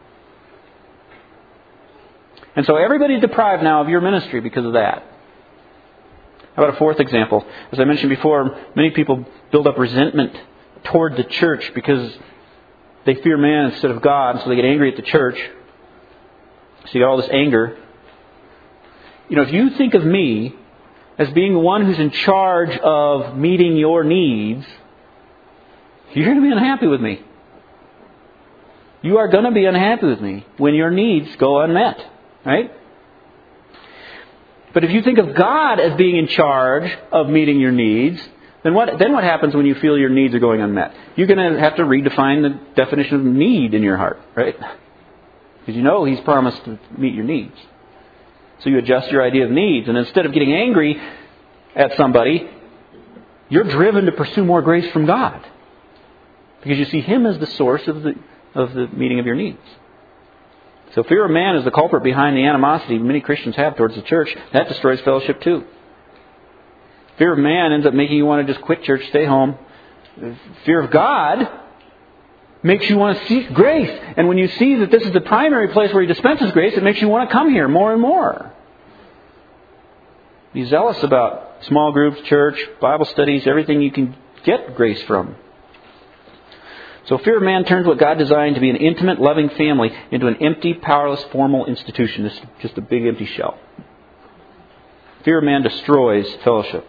And so everybody's deprived now of your ministry because of that. How about a fourth example? As I mentioned before, many people build up resentment toward the church because they fear man instead of God, so they get angry at the church. So you got all this anger. You know, if you think of me as being the one who's in charge of meeting your needs, you're going to be unhappy with me. You are going to be unhappy with me when your needs go unmet. Right? But if you think of God as being in charge of meeting your needs, then what, then what happens when you feel your needs are going unmet? You're going to have to redefine the definition of need in your heart. Right? Because you know He's promised to meet your needs. So you adjust your idea of needs. And instead of getting angry at somebody, you're driven to pursue more grace from God. Because you see Him as the source of the of the meeting of your needs. So fear of man is the culprit behind the animosity many Christians have towards the church. That destroys fellowship too. Fear of man ends up making you want to just quit church, stay home. Fear of God makes you want to seek grace. And when you see that this is the primary place where He dispenses grace, it makes you want to come here more and more. Be zealous about small groups, church, Bible studies, everything you can get grace from. So fear of man turns what God designed to be an intimate, loving family into an empty, powerless, formal institution. It's just a big, empty shell. Fear of man destroys fellowship.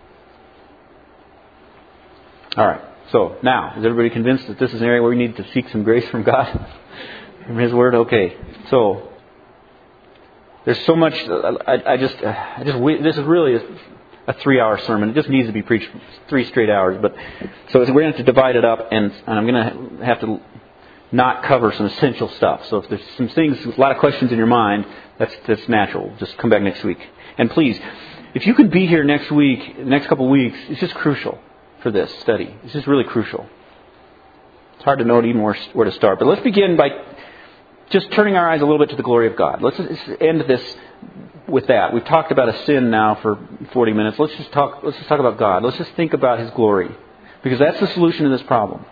All right. So now, is everybody convinced that this is an area where we need to seek some grace from God? From His Word? Okay. So there's so much. I, I just, I just. This is really a, a three-hour sermon. It just needs to be preached three straight hours. But so we're going to have to divide it up, and, and I'm going to have to not cover some essential stuff. So if there's some things, a lot of questions in your mind, that's that's natural. Just come back next week. And please, if you can be here next week, the next couple of weeks, it's just crucial for this study. It's just really crucial. It's hard to know even where, where to start. But let's begin by just turning our eyes a little bit to the glory of God. Let's end this with that. We've talked about a sin now for forty minutes. Let's just talk. Let's just talk about God. Let's just think about His glory, because that's the solution to this problem.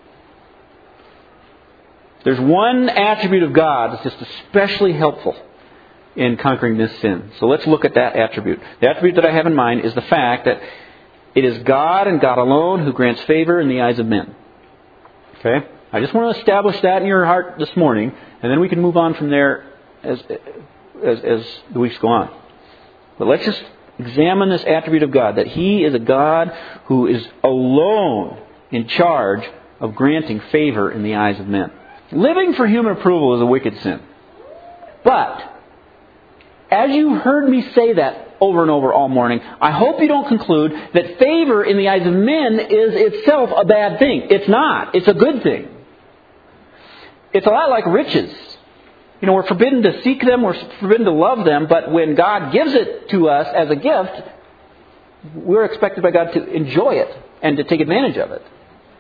There's one attribute of God that's just especially helpful in conquering this sin. So let's look at that attribute. The attribute that I have in mind is the fact that it is God and God alone who grants favor in the eyes of men. Okay? I just want to establish that in your heart this morning, and then we can move on from there as as, as the weeks go on. But let's just examine this attribute of God, that He is a God who is alone in charge of granting favor in the eyes of men. Living for human approval is a wicked sin. But as you heard me say that over and over all morning, I hope you don't conclude that favor in the eyes of men is itself a bad thing. It's not. It's a good thing. It's a lot like riches. You know, we're forbidden to seek them, we're forbidden to love them, but when God gives it to us as a gift, we're expected by God to enjoy it and to take advantage of it.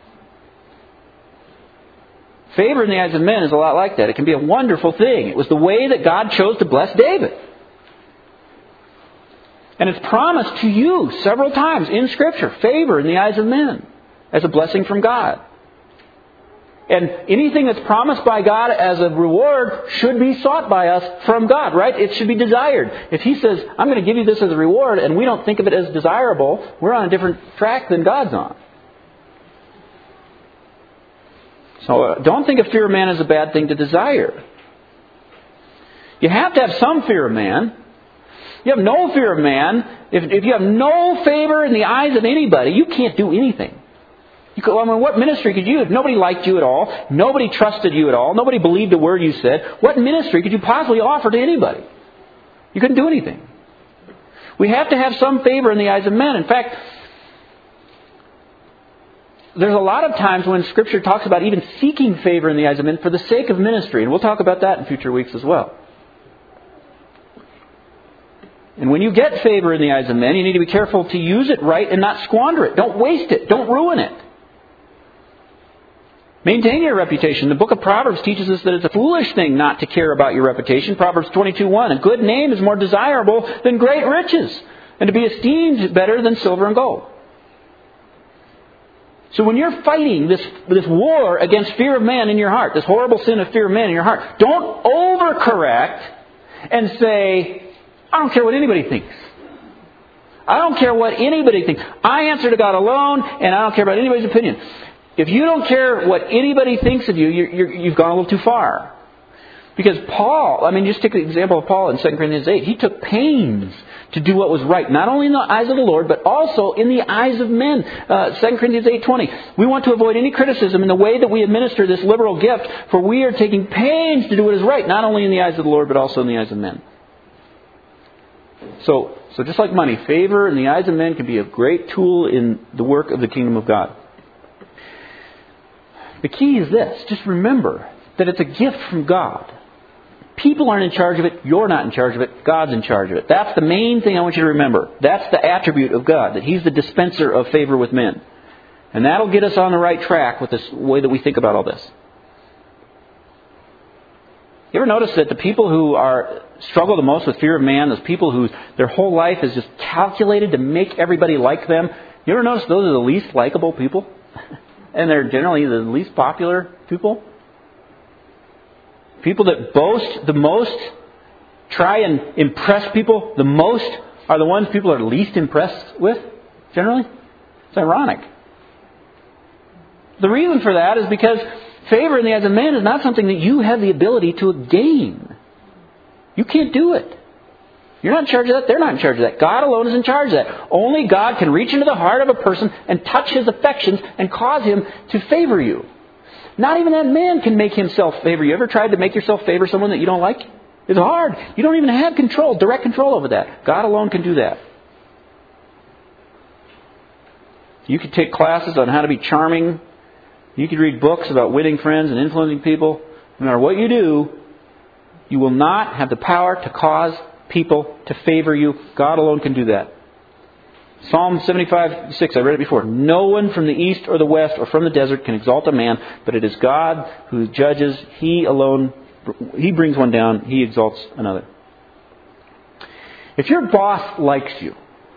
Favor in the eyes of men is a lot like that. It can be a wonderful thing. It was the way that God chose to bless David. And it's promised to you several times in Scripture, favor in the eyes of men as a blessing from God. And anything that's promised by God as a reward should be sought by us from God, right? It should be desired. If He says, I'm going to give you this as a reward, and we don't think of it as desirable, we're on a different track than God's on. So uh, don't think of fear of man as a bad thing to desire. You have to have some fear of man. You have no fear of man. If, if you have no favor in the eyes of anybody, you can't do anything. You could, I mean, what ministry could you, if nobody liked you at all, nobody trusted you at all, nobody believed a word you said, what ministry could you possibly offer to anybody? You couldn't do anything. We have to have some favor in the eyes of men. In fact, there's a lot of times when Scripture talks about even seeking favor in the eyes of men for the sake of ministry. And we'll talk about that in future weeks as well. And when you get favor in the eyes of men, you need to be careful to use it right and not squander it. Don't waste it. Don't ruin it. Maintain your reputation. The book of Proverbs teaches us that it's a foolish thing not to care about your reputation. Proverbs twenty-two one. A good name is more desirable than great riches, and to be esteemed better than silver and gold. So when you're fighting this, this war against fear of man in your heart, this horrible sin of fear of man in your heart, don't overcorrect and say, I don't care what anybody thinks. I don't care what anybody thinks. I answer to God alone, and I don't care about anybody's opinion. If you don't care what anybody thinks of you, you're, you're, you've gone a little too far. Because Paul, I mean, just take the example of Paul in Second Corinthians eight. He took pains to do what was right, not only in the eyes of the Lord, but also in the eyes of men. Uh, Second Corinthians eight twenty. We want to avoid any criticism in the way that we administer this liberal gift, for we are taking pains to do what is right, not only in the eyes of the Lord, but also in the eyes of men. So, so just like money, favor in the eyes of men can be a great tool in the work of the kingdom of God. The key is this. Just remember that it's a gift from God. People aren't in charge of it. You're not in charge of it. God's in charge of it. That's the main thing I want you to remember. That's the attribute of God, that He's the dispenser of favor with men. And that'll get us on the right track with this way that we think about all this. You ever notice that the people who are struggle the most with fear of man, those people who their whole life is just calculated to make everybody like them, you ever notice those are the least likable people? And they're generally the least popular people? People that boast the most, try and impress people the most, are the ones people are least impressed with, generally. It's ironic. The reason for that is because favor in the eyes of men is not something that you have the ability to gain. You can't do it. You're not in charge of that. They're not in charge of that. God alone is in charge of that. Only God can reach into the heart of a person and touch his affections and cause him to favor you. Not even that man can make himself favor you. Ever tried to make yourself favor someone that you don't like? It's hard. You don't even have control, direct control over that. God alone can do that. You could take classes on how to be charming. You could read books about winning friends and influencing people. No matter what you do, you will not have the power to cause people to favor you. God alone can do that. Psalm seventy-five six, I read it before. No one from the east or the west or from the desert can exalt a man, but it is God who judges. He alone, He brings one down. He exalts another. If your boss likes you,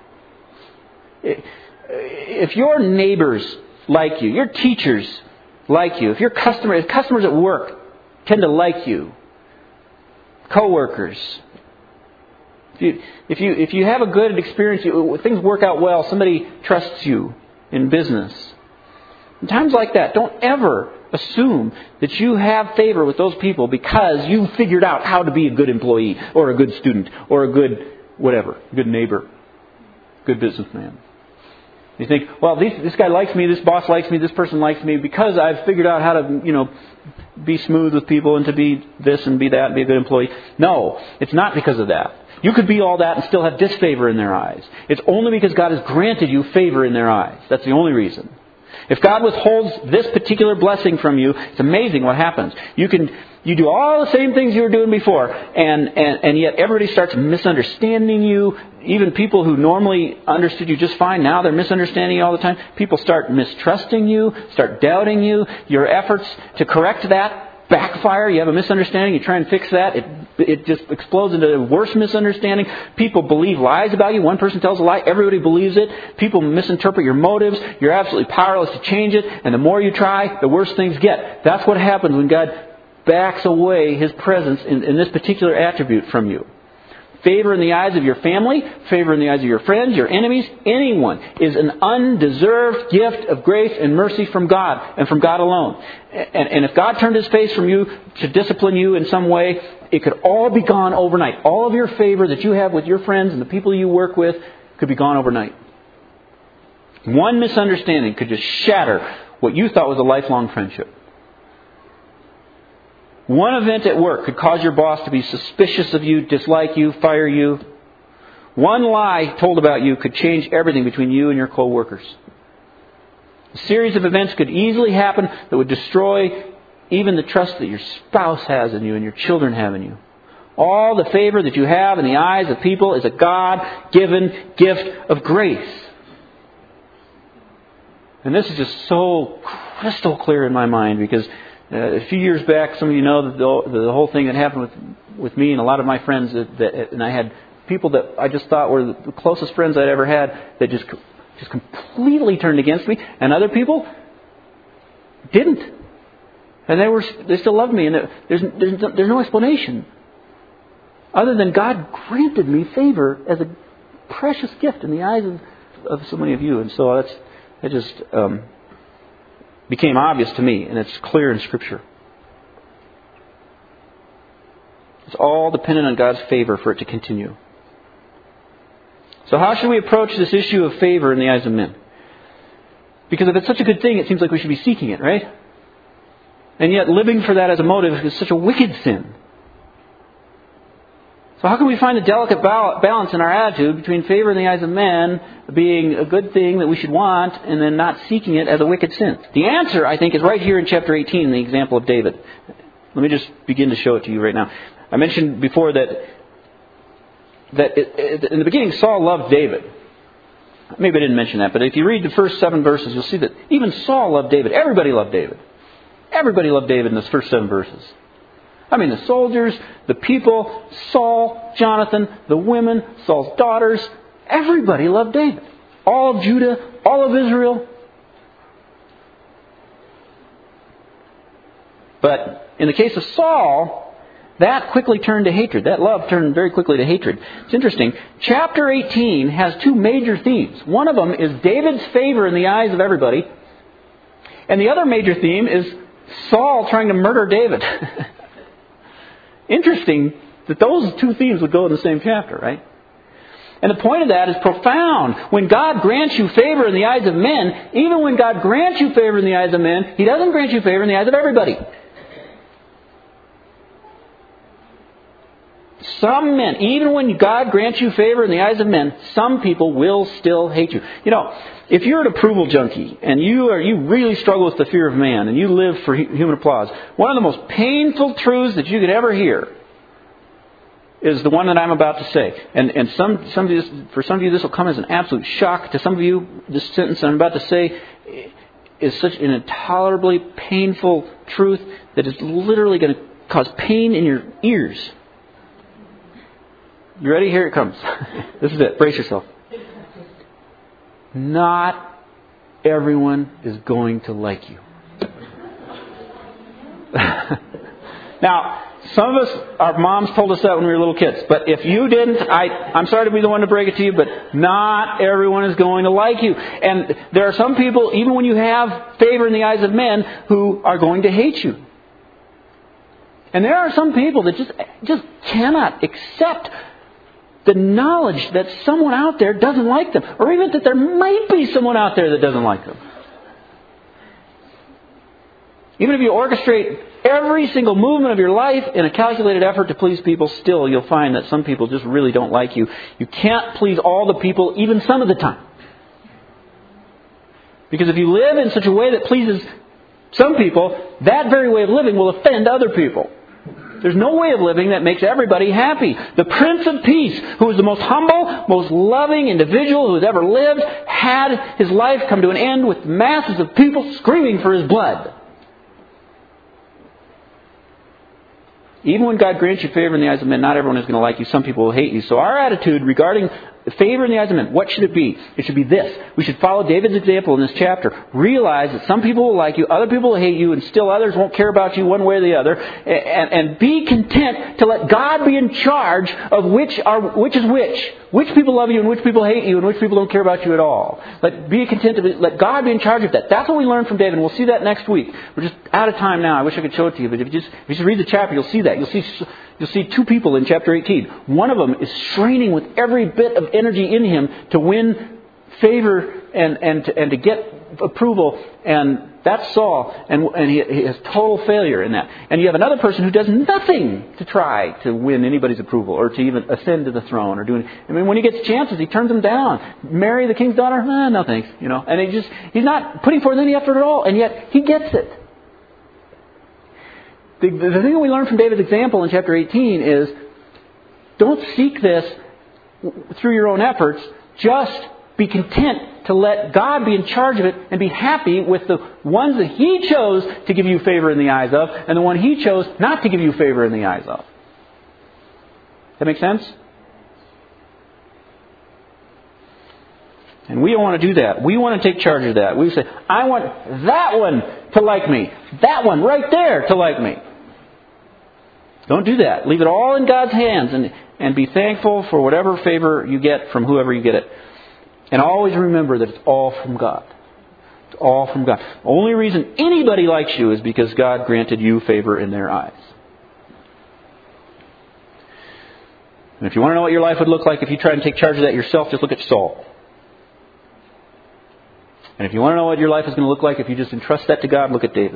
if your neighbors like you, your teachers like you, if your customer, if customers at work tend to like you, co-workers, If you, if you if you have a good experience, you, things work out well, somebody trusts you in business. In times like that, don't ever assume that you have favor with those people because you figured out how to be a good employee or a good student or a good whatever, good neighbor, good businessman. You think, well, this, this guy likes me, this boss likes me, this person likes me because I've figured out how to, you know, be smooth with people and to be this and be that and be a good employee. No, it's not because of that. You could be all that and still have disfavor in their eyes. It's only because God has granted you favor in their eyes. That's the only reason. If God withholds this particular blessing from you, it's amazing what happens. You can you do all the same things you were doing before, and, and, and yet everybody starts misunderstanding you. Even people who normally understood you just fine, now they're misunderstanding you all the time. People start mistrusting you, start doubting you. Your efforts to correct that backfire. You have a misunderstanding, you try and fix that. It it just explodes into a worse misunderstanding. People believe lies about you. One person tells a lie, everybody believes it. People misinterpret your motives. You're absolutely powerless to change it. And the more you try, the worse things get. That's what happens when God backs away His presence in, in this particular attribute from you. Favor in the eyes of your family, favor in the eyes of your friends, your enemies, anyone is an undeserved gift of grace and mercy from God and from God alone. And, and if God turned His face from you to discipline you in some way, it could all be gone overnight. All of your favor that you have with your friends and the people you work with could be gone overnight. One misunderstanding could just shatter what you thought was a lifelong friendship. One event at work could cause your boss to be suspicious of you, dislike you, fire you. One lie told about you could change everything between you and your co-workers. A series of events could easily happen that would destroy even the trust that your spouse has in you and your children have in you. All the favor that you have in the eyes of people is a God-given gift of grace. And this is just so crystal clear in my mind because Uh, a few years back, some of you know that the, the whole thing that happened with with me and a lot of my friends, that, that, and I had people that I just thought were the closest friends I'd ever had that just just completely turned against me, and other people didn't, and they were they still loved me, and there's there's no, there's no explanation other than God granted me favor as a precious gift in the eyes of, of so many of you, and so that's it just. Um, became obvious to me, and it's clear in Scripture. It's all dependent on God's favor for it to continue. So how should we approach this issue of favor in the eyes of men? Because if it's such a good thing, it seems like we should be seeking it, right? And yet living for that as a motive is such a wicked sin. So how can we find a delicate balance in our attitude between favor in the eyes of men being a good thing that we should want and then not seeking it as a wicked sin? The answer, I think, is right here in chapter eighteen, the example of David. Let me just begin to show it to you right now. I mentioned before that that it, it, in the beginning Saul loved David. Maybe I didn't mention that, but if you read the first seven verses, you'll see that even Saul loved David. Everybody loved David. Everybody loved David in those first seven verses. I mean, the soldiers, the people, Saul, Jonathan, the women, Saul's daughters, everybody loved David. All of Judah, all of Israel. But in the case of Saul, that quickly turned to hatred. That love turned very quickly to hatred. It's interesting. Chapter eighteen has two major themes. One of them is David's favor in the eyes of everybody. And the other major theme is Saul trying to murder David. Interesting that those two themes would go in the same chapter, right? And the point of that is profound. When God grants you favor in the eyes of men, even when God grants you favor in the eyes of men, He doesn't grant you favor in the eyes of everybody. Some men, even when God grants you favor in the eyes of men, some people will still hate you. You know, if you're an approval junkie and you are you really struggle with the fear of man and you live for human applause, one of the most painful truths that you could ever hear is the one that I'm about to say. And and some some of you, for some of you this will come as an absolute shock. To some of you, this sentence I'm about to say is such an intolerably painful truth that it's literally going to cause pain in your ears. You ready? Here it comes. This is it. Brace yourself. Not everyone is going to like you. Now, some of us, our moms told us that when we were little kids. But if you didn't, I, I'm sorry to be the one to break it to you, but not everyone is going to like you. And there are some people, even when you have favor in the eyes of men, who are going to hate you. And there are some people that just just cannot accept the knowledge that someone out there doesn't like them, or even that there might be someone out there that doesn't like them. Even if you orchestrate every single movement of your life in a calculated effort to please people, still you'll find that some people just really don't like you. You can't please all the people, even some of the time. Because if you live in such a way that pleases some people, that very way of living will offend other people. There's no way of living that makes everybody happy. The Prince of Peace, who was the most humble, most loving individual who has ever lived, had his life come to an end with masses of people screaming for his blood. Even when God grants you favor in the eyes of men, not everyone is going to like you. Some people will hate you. So our attitude regarding favor in the eyes of men, what should it be? It should be this. We should follow David's example in this chapter. Realize that some people will like you, other people will hate you, and still others won't care about you one way or the other. And, and be content to let God be in charge of which are which is which. Which people love you and which people hate you and which people don't care about you at all. Let be content to be, let God be in charge of that. That's what we learned from David, and we'll see that next week. We're just out of time now. I wish I could show it to you, but if you just if you just read the chapter, you'll see that. You'll see you'll see two people in chapter eighteen. One of them is straining with every bit of energy in him to win favor and and to, and to get approval, and that's Saul, and and he, he has total failure in that. And you have another person who does nothing to try to win anybody's approval or to even ascend to the throne or do anything. I mean, when he gets chances, he turns them down. Marry the king's daughter? Ah, no thanks. You know, and he just he's not putting forth any effort at all, and yet he gets it. The, the thing that we learn from David's example in chapter eighteen is don't seek this through your own efforts. Just be content to let God be in charge of it and be happy with the ones that He chose to give you favor in the eyes of and the one He chose not to give you favor in the eyes of. That make sense? And we don't want to do that. We want to take charge of that. We say, I want that one to like me. That one right there to like me. Don't do that. Leave it all in God's hands and, and be thankful for whatever favor you get from whoever you get it. And always remember that it's all from God. It's all from God. The only reason anybody likes you is because God granted you favor in their eyes. And if you want to know what your life would look like if you try and take charge of that yourself, just look at Saul. And if you want to know what your life is going to look like if you just entrust that to God, look at David.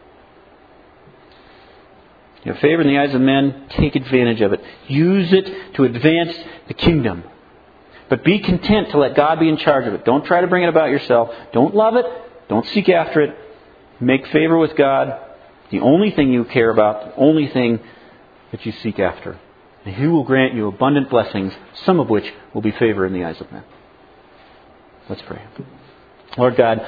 You have favor in the eyes of men, take advantage of it. Use it to advance the kingdom. But be content to let God be in charge of it. Don't try to bring it about yourself. Don't love it. Don't seek after it. Make favor with God. The only thing you care about, the only thing that you seek after. And He will grant you abundant blessings, some of which will be favor in the eyes of men. Let's pray. Lord God,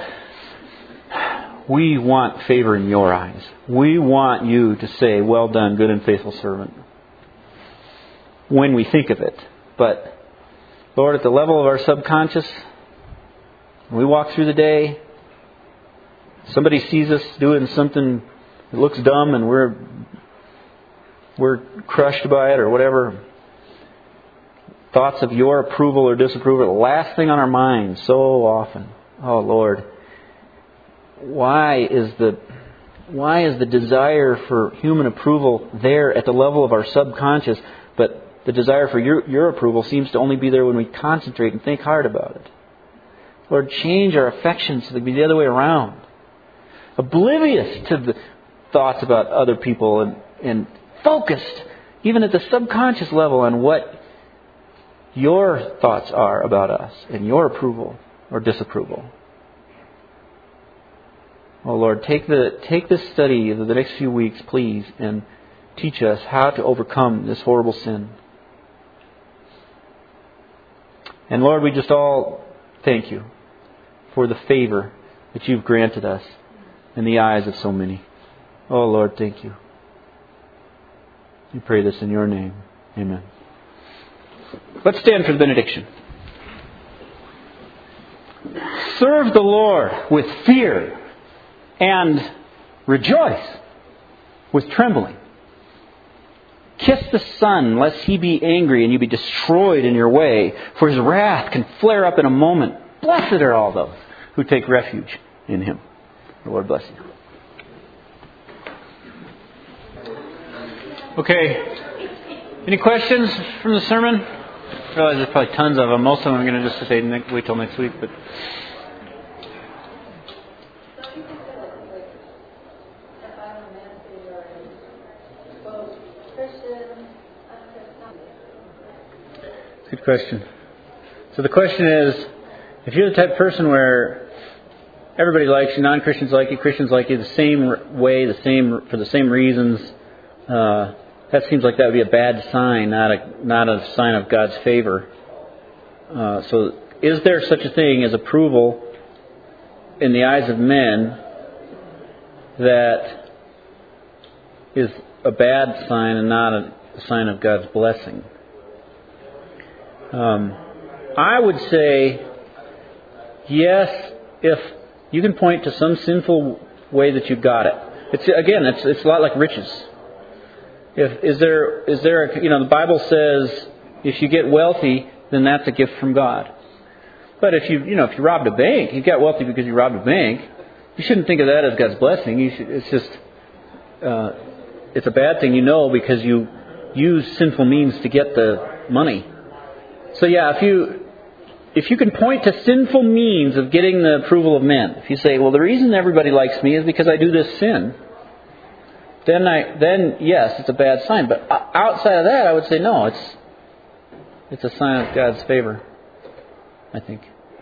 we want favor in Your eyes. We want You to say, well done, good and faithful servant, when we think of it. But Lord, at the level of our subconscious, we walk through the day, somebody sees us doing something that looks dumb and we're we're crushed by it or whatever. Thoughts of Your approval or disapproval, the last thing on our minds so often. Oh Lord, why is the why is the desire for human approval there at the level of our subconscious, but the desire for your, your approval seems to only be there when we concentrate and think hard about it? Lord, change our affections so they be the other way around. Oblivious to the thoughts about other people and, and focused, even at the subconscious level, on what Your thoughts are about us and Your approval or disapproval. Oh Lord, take the take this study of the next few weeks, please, and teach us how to overcome this horrible sin. And Lord, we just all thank You for the favor that You've granted us in the eyes of so many. Oh Lord, thank You. We pray this in Your name. Amen. Let's stand for the benediction. Serve the Lord with fear and rejoice with trembling. Kiss the Son, lest He be angry and you be destroyed in your way, for His wrath can flare up in a moment. Blessed are all those who take refuge in Him. The Lord bless you. Okay. Any questions from the sermon? I realize there's probably tons of them. Most of them I'm going to just say wait till next week. But Good question. So the question is, if you're the type of person where everybody likes you, non-Christians like you, Christians like you the same way, the same for the same reasons, uh, that seems like that would be a bad sign, not a not a sign of God's favor. Uh, so, is there such a thing as approval in the eyes of men that is a bad sign and not a sign of God's blessing? Um, I would say yes, if you can point to some sinful way that you got it. It's again, it's it's a lot like riches. If is there is there a, you know the Bible says if you get wealthy, then that's a gift from God. But if you you know if you robbed a bank, you got wealthy because you robbed a bank, you shouldn't think of that as God's blessing. You should, it's just uh, it's a bad thing, you know, because you use sinful means to get the money. So yeah, if you if you can point to sinful means of getting the approval of men, if you say, well, the reason everybody likes me is because I do this sin, then I then yes, it's a bad sign. But outside of that, I would say no, it's it's a sign of God's favor, I think.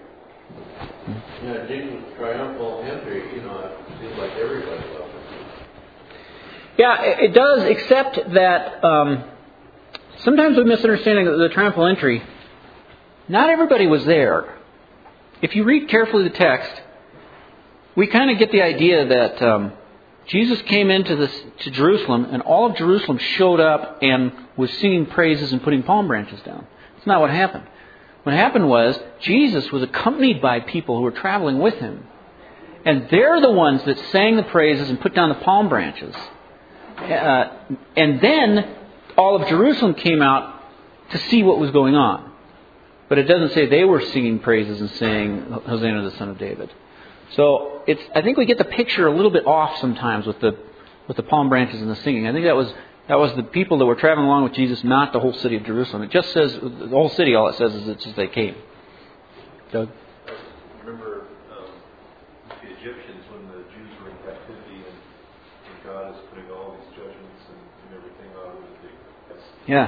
Yeah, Jesus' triumphal entry, you know, it seems like everybody loves him. Yeah, it does, except that um, sometimes we misunderstand the triumphal entry. Not everybody was there. If you read carefully the text, we kind of get the idea that um, Jesus came into this to Jerusalem, and all of Jerusalem showed up and was singing praises and putting palm branches down. That's not what happened. What happened was Jesus was accompanied by people who were traveling with him, and they're the ones that sang the praises and put down the palm branches. Uh, and then all of Jerusalem came out to see what was going on. But it doesn't say they were singing praises and saying, Hosanna the Son of David. So it's I think we get the picture a little bit off sometimes with the with the palm branches and the singing. I think that was that was the people that were traveling along with Jesus, not the whole city of Jerusalem. It just says, the whole city, all it says is it's just they came. Doug? I remember um, the Egyptians when the Jews were in captivity and, and God is putting all these judgments and, and everything on them. That's,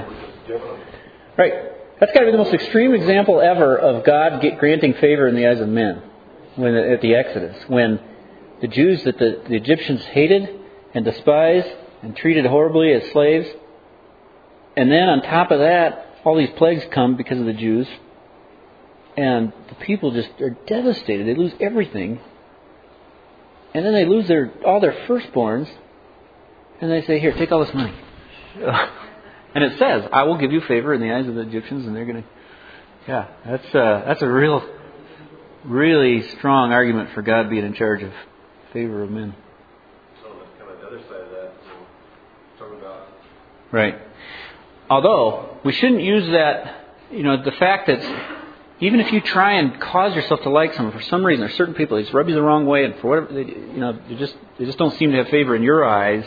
Yeah. Right. That's got to be the most extreme example ever of God get, granting favor in the eyes of men when at the Exodus. When the Jews that the, the Egyptians hated and despised and treated horribly as slaves. And then on top of that, all these plagues come because of the Jews. And the people just are devastated. They lose everything. And then they lose their all their firstborns. And they say, here, take all this money. And it says, I will give you favor in the eyes of the Egyptians, and they're going to... Yeah, that's uh, that's a real, really strong argument for God being in charge of favor of men. So that's kind of the other side of that, you know, talking about... Right. Although, we shouldn't use that, you know, the fact that even if you try and cause yourself to like someone, for some reason, there's certain people, they just rub you the wrong way, and for whatever, they, you know, they just, they just don't seem to have favor in your eyes.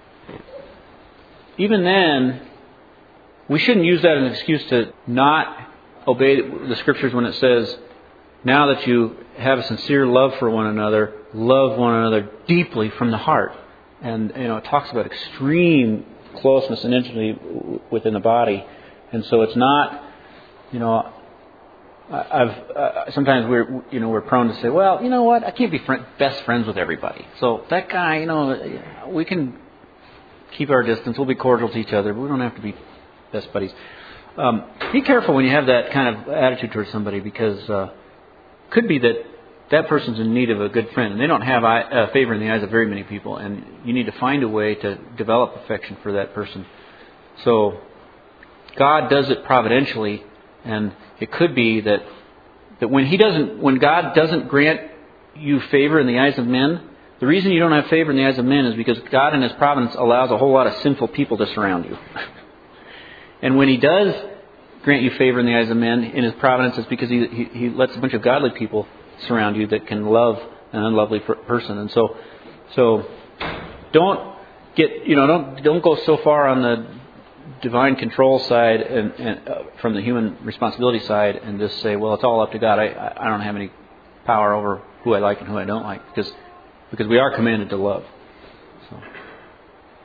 Even then... we shouldn't use that as an excuse to not obey the Scriptures when it says, now that you have a sincere love for one another, love one another deeply from the heart. And, you know, it talks about extreme closeness and intimacy within the body. And so it's not, you know, I've uh, sometimes we're, you know, we're prone to say, well, you know what, I can't be friend, best friends with everybody. So that guy, you know, we can keep our distance. We'll be cordial to each other. But we don't have to be best buddies. Um, be careful when you have that kind of attitude towards somebody, because uh, it could be that that person's in need of a good friend, and they don't have eye, uh, favor in the eyes of very many people, and you need to find a way to develop affection for that person. So God does it providentially, and it could be that that when He doesn't, when God doesn't grant you favor in the eyes of men, the reason you don't have favor in the eyes of men is because God in His providence allows a whole lot of sinful people to surround you. And when He does grant you favor in the eyes of men in His providence, it's because He, he, he lets a bunch of godly people surround you that can love an unlovely person. And so, so don't get, you know, don't don't go so far on the divine control side and, and uh, from the human responsibility side, and just say, well, it's all up to God. I I don't have any power over who I like and who I don't like, because because we are commanded to love. So,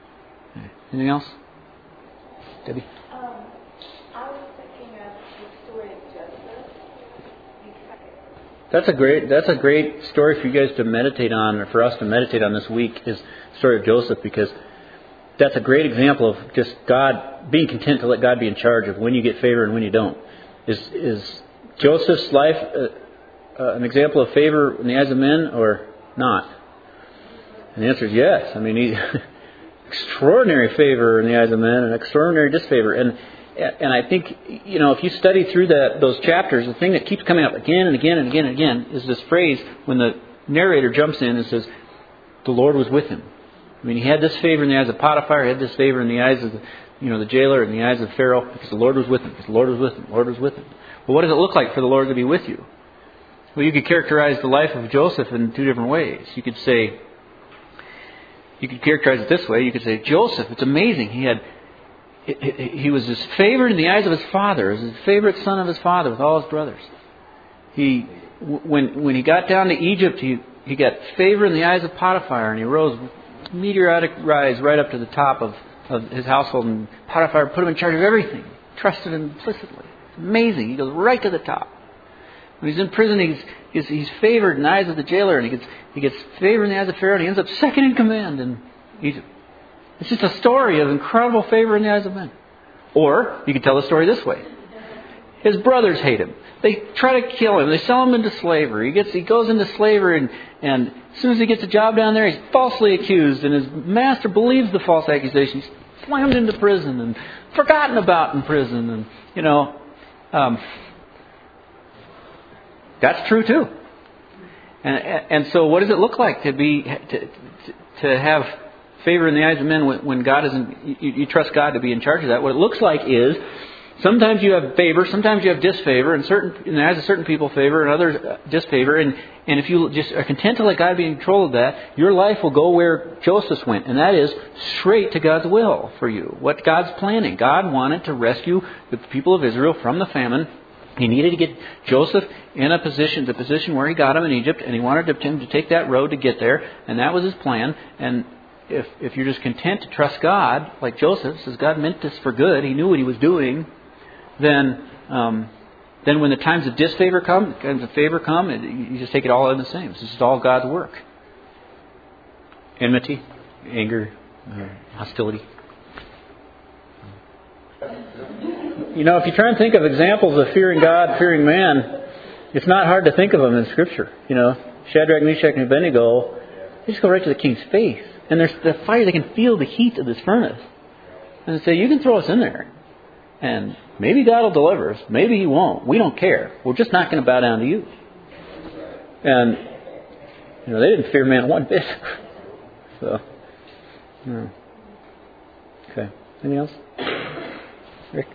anything else, Debbie? Um, I was thinking of the That's a great that's a great story for you guys to meditate on, or for us to meditate on this week, is the story of Joseph, because that's a great example of just God being content to let God be in charge of when you get favor and when you don't. Is is Joseph's life uh, uh, an example of favor in the eyes of men or not? And the answer is yes. I mean, he, extraordinary favor in the eyes of men and extraordinary disfavor. And and I think, you know, if you study through that those chapters, the thing that keeps coming up again and again and again and again is this phrase when the narrator jumps in and says, "The Lord was with him." I mean, he had this favor in the eyes of Potiphar, he had this favor in the eyes of the, you know, the jailer, in the eyes of Pharaoh, because the Lord was with him. Because the Lord was with him. The Lord was with him. Well, what does it look like for the Lord to be with you? Well, you could characterize the life of Joseph in two different ways. You could say, you could characterize it this way. You could say, Joseph, it's amazing. He had, he was his favored in the eyes of his father. He was his favorite son of his father with all his brothers. He, when when he got down to Egypt, he he got favor in the eyes of Potiphar, and he rose meteoric rise right up to the top of, of his household, and Potiphar put him in charge of everything. Trusted him implicitly. It's amazing. He goes right to the top. When he's in prison, he's, he's he's favored in the eyes of the jailer, and he gets he gets favor in the eyes of Pharaoh, and he ends up second in command in Egypt. It's just a story of incredible favor in the eyes of men. Or you could tell the story this way: his brothers hate him. They try to kill him. They sell him into slavery. He gets he goes into slavery, and, and as soon as he gets a job down there, he's falsely accused, and his master believes the false accusation. He's slammed into prison and forgotten about in prison, and you know. Um, That's true too. And and so what does it look like to be to to have favor in the eyes of men when, when God isn't? You, you trust God to be in charge of that. What it looks like is sometimes you have favor, sometimes you have disfavor, and certain in the eyes of certain people favor and others disfavor. And and if you just are content to let God be in control of that, your life will go where Joseph's went, and that is straight to God's will for you. What God's planning. God wanted to rescue the people of Israel from the famine. He needed to get Joseph in a position, the position where he got him in Egypt, and he wanted him to take that road to get there, and that was his plan. And if if you're just content to trust God, like Joseph, says God meant this for good, he knew what he was doing, then um, then when the times of disfavor come, the times of favor come, you just take it all in the same. This is all God's work. Enmity, anger, hostility. You know, if you try and think of examples of fearing God, fearing man, it's not hard to think of them in Scripture. You know, Shadrach, Meshach, and Abednego, they just go right to the king's face. And there's the fire, they can feel the heat of this furnace. And they say, you can throw us in there. And maybe God will deliver us. Maybe He won't. We don't care. We're just not going to bow down to you. And, you know, they didn't fear man one bit. So, no. Okay. Anything else? Rick?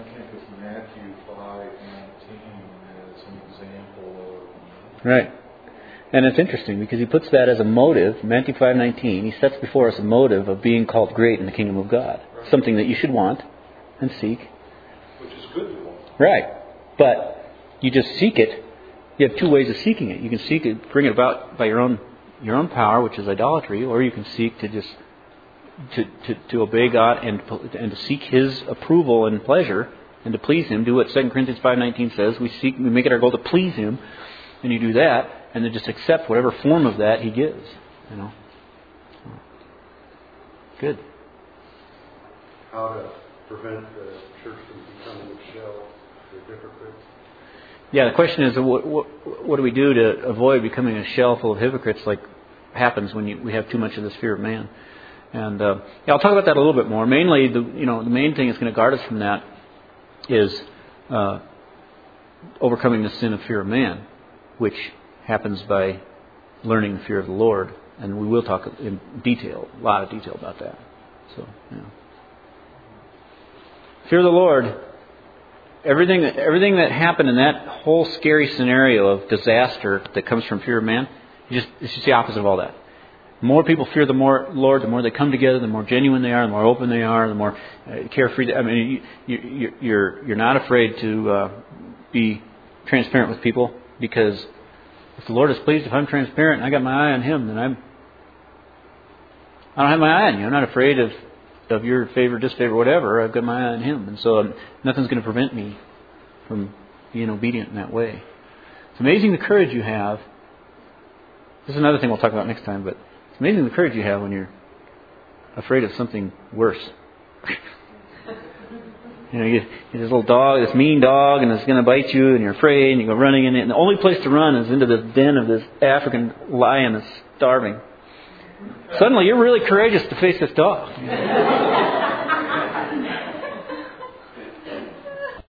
Right. And it's interesting because he puts that as a motive, Matthew five nineteen. He sets before us a motive of being called great in the kingdom of God. Right. Something that you should want and seek. Which is good to want. Right. But you just seek it. You have two ways of seeking it. You can seek it, bring it about by your own your own power, which is idolatry, or you can seek to just to, to, to obey God and and to seek His approval and pleasure and to please Him. Do what Second Corinthians five nineteen says. We seek we make it our goal to please Him. And you do that, and then just accept whatever form of that He gives. You know. Good. How to prevent the church from becoming a shell for hypocrites? Yeah, the question is, what, what, what do we do to avoid becoming a shell full of hypocrites, like happens when you, we have too much of this fear of man? And uh, yeah, I'll talk about that a little bit more. Mainly, the you know the main thing that's going to guard us from that is uh, overcoming the sin of fear of man, which happens by learning the fear of the Lord. And we will talk in detail, a lot of detail about that. So, yeah. Fear of the Lord, everything that, everything that happened in that whole scary scenario of disaster that comes from fear of man, just, it's just the opposite of all that. The more people fear the more Lord, the more they come together, the more genuine they are, the more open they are, the more uh, carefree. They, I mean, you, you, you're you're not afraid to uh, be transparent with people. Because if the Lord is pleased, if I'm transparent and I got my eye on Him, then I'm I don't have my eye on you. I'm not afraid of of your favor, disfavor, whatever. I've got my eye on Him, and so um, nothing's going to prevent me from being obedient in that way. It's amazing the courage you have. This is another thing we'll talk about next time, but it's amazing the courage you have when you're afraid of something worse. You know, you get this little dog, this mean dog, and it's going to bite you, and you're afraid, and you go running in it, and the only place to run is into the den of this African lion that's starving. Suddenly, you're really courageous to face this dog.